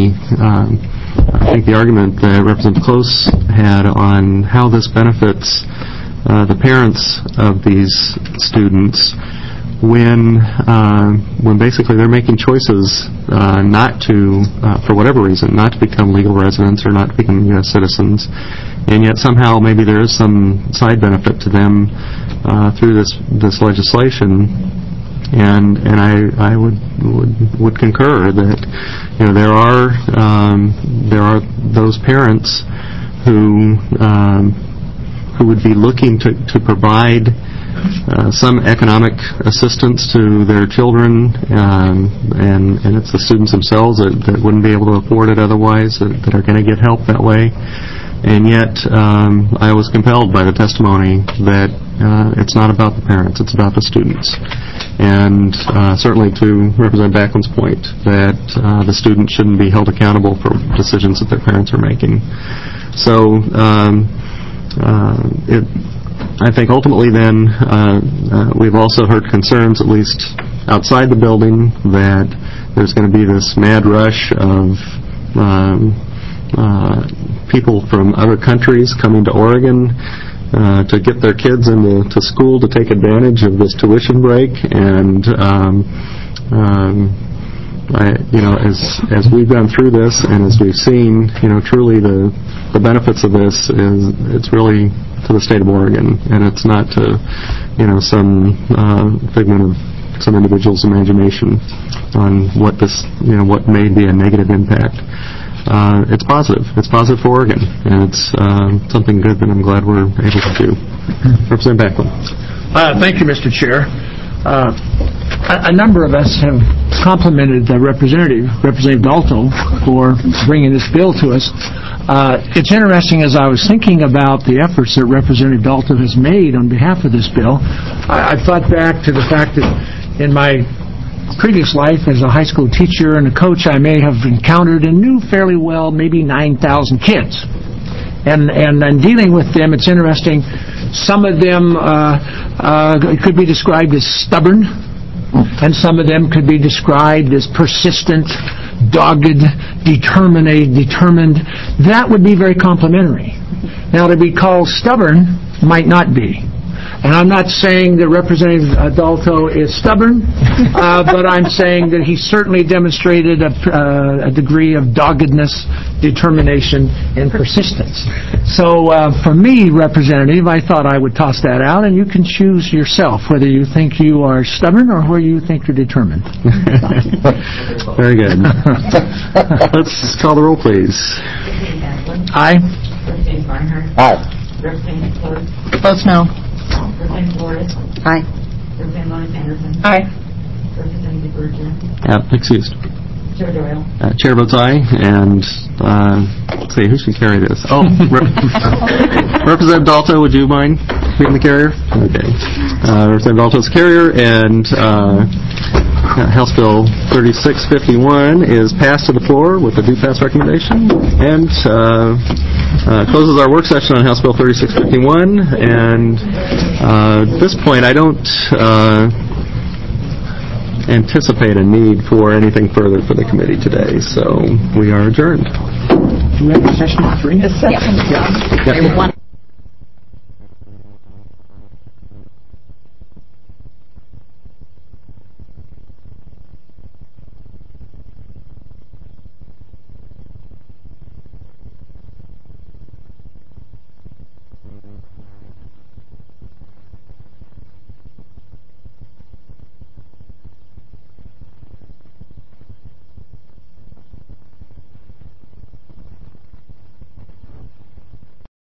I think the argument that Representative Close had on how this benefits the parents of these students when basically they're making choices not to, for whatever reason, not to become legal residents or not to become U.S. citizens, and yet somehow maybe there is some side benefit to them through this legislation. And I would concur that, you know, there are those parents who would be looking to provide some economic assistance to their children, and it's the students themselves that wouldn't be able to afford it otherwise, that are going to get help that way. And yet I was compelled by the testimony that it's not about the parents, it's about the students. And certainly to Representative Backlund's point, that the students shouldn't be held accountable for decisions that their parents are making. So I think ultimately then we've also heard concerns, at least outside the building, that there's going to be this mad rush of people from other countries coming to Oregon to get their kids into school to take advantage of this tuition break. And as we've gone through this and as we've seen, truly the benefits of this is it's really to the state of Oregon, and it's not to some figment of some individual's imagination on what what may be a negative impact. It's positive. It's positive for Oregon, and it's something good that I'm glad we're able to do. Representative Backlund. Thank you, Mr. Chair. A number of us have complimented Representative Dalto for bringing this bill to us. It's interesting, as I was thinking about the efforts that Representative Dalto has made on behalf of this bill, I thought back to the fact that in my previous life as a high school teacher and a coach, I may have encountered and knew fairly well maybe 9,000 kids. And dealing with them, it's interesting. Some of them could be described as stubborn, and some of them could be described as persistent, dogged, determined. That would be very complimentary. Now, to be called stubborn might not be. And I'm not saying that Representative Dalto is stubborn, but I'm saying that he certainly demonstrated a degree of doggedness, determination, and persistence. So for me, Representative, I thought I would toss that out, and you can choose yourself whether you think you are stubborn or whether you think you're determined. Very good. Let's call the roll, please. Aye. Representative Barnhart. Aye. Representative Close. Votes no. Representative Flores. Aye. Representative Monica Anderson. Aye. Representative Berger. Excused. Chair Doyle. Chair votes aye, and let's see, who should carry this? Oh, Representative Dalto, would you mind being the carrier? Okay. Representative Dalto's carrier, and House Bill 3651 is passed to the floor with a do-pass recommendation, and closes our work session on House Bill 3651. And at this point, I don't anticipate a need for anything further for the committee today, so we are adjourned. Do we have a session at 3? The second. Yep.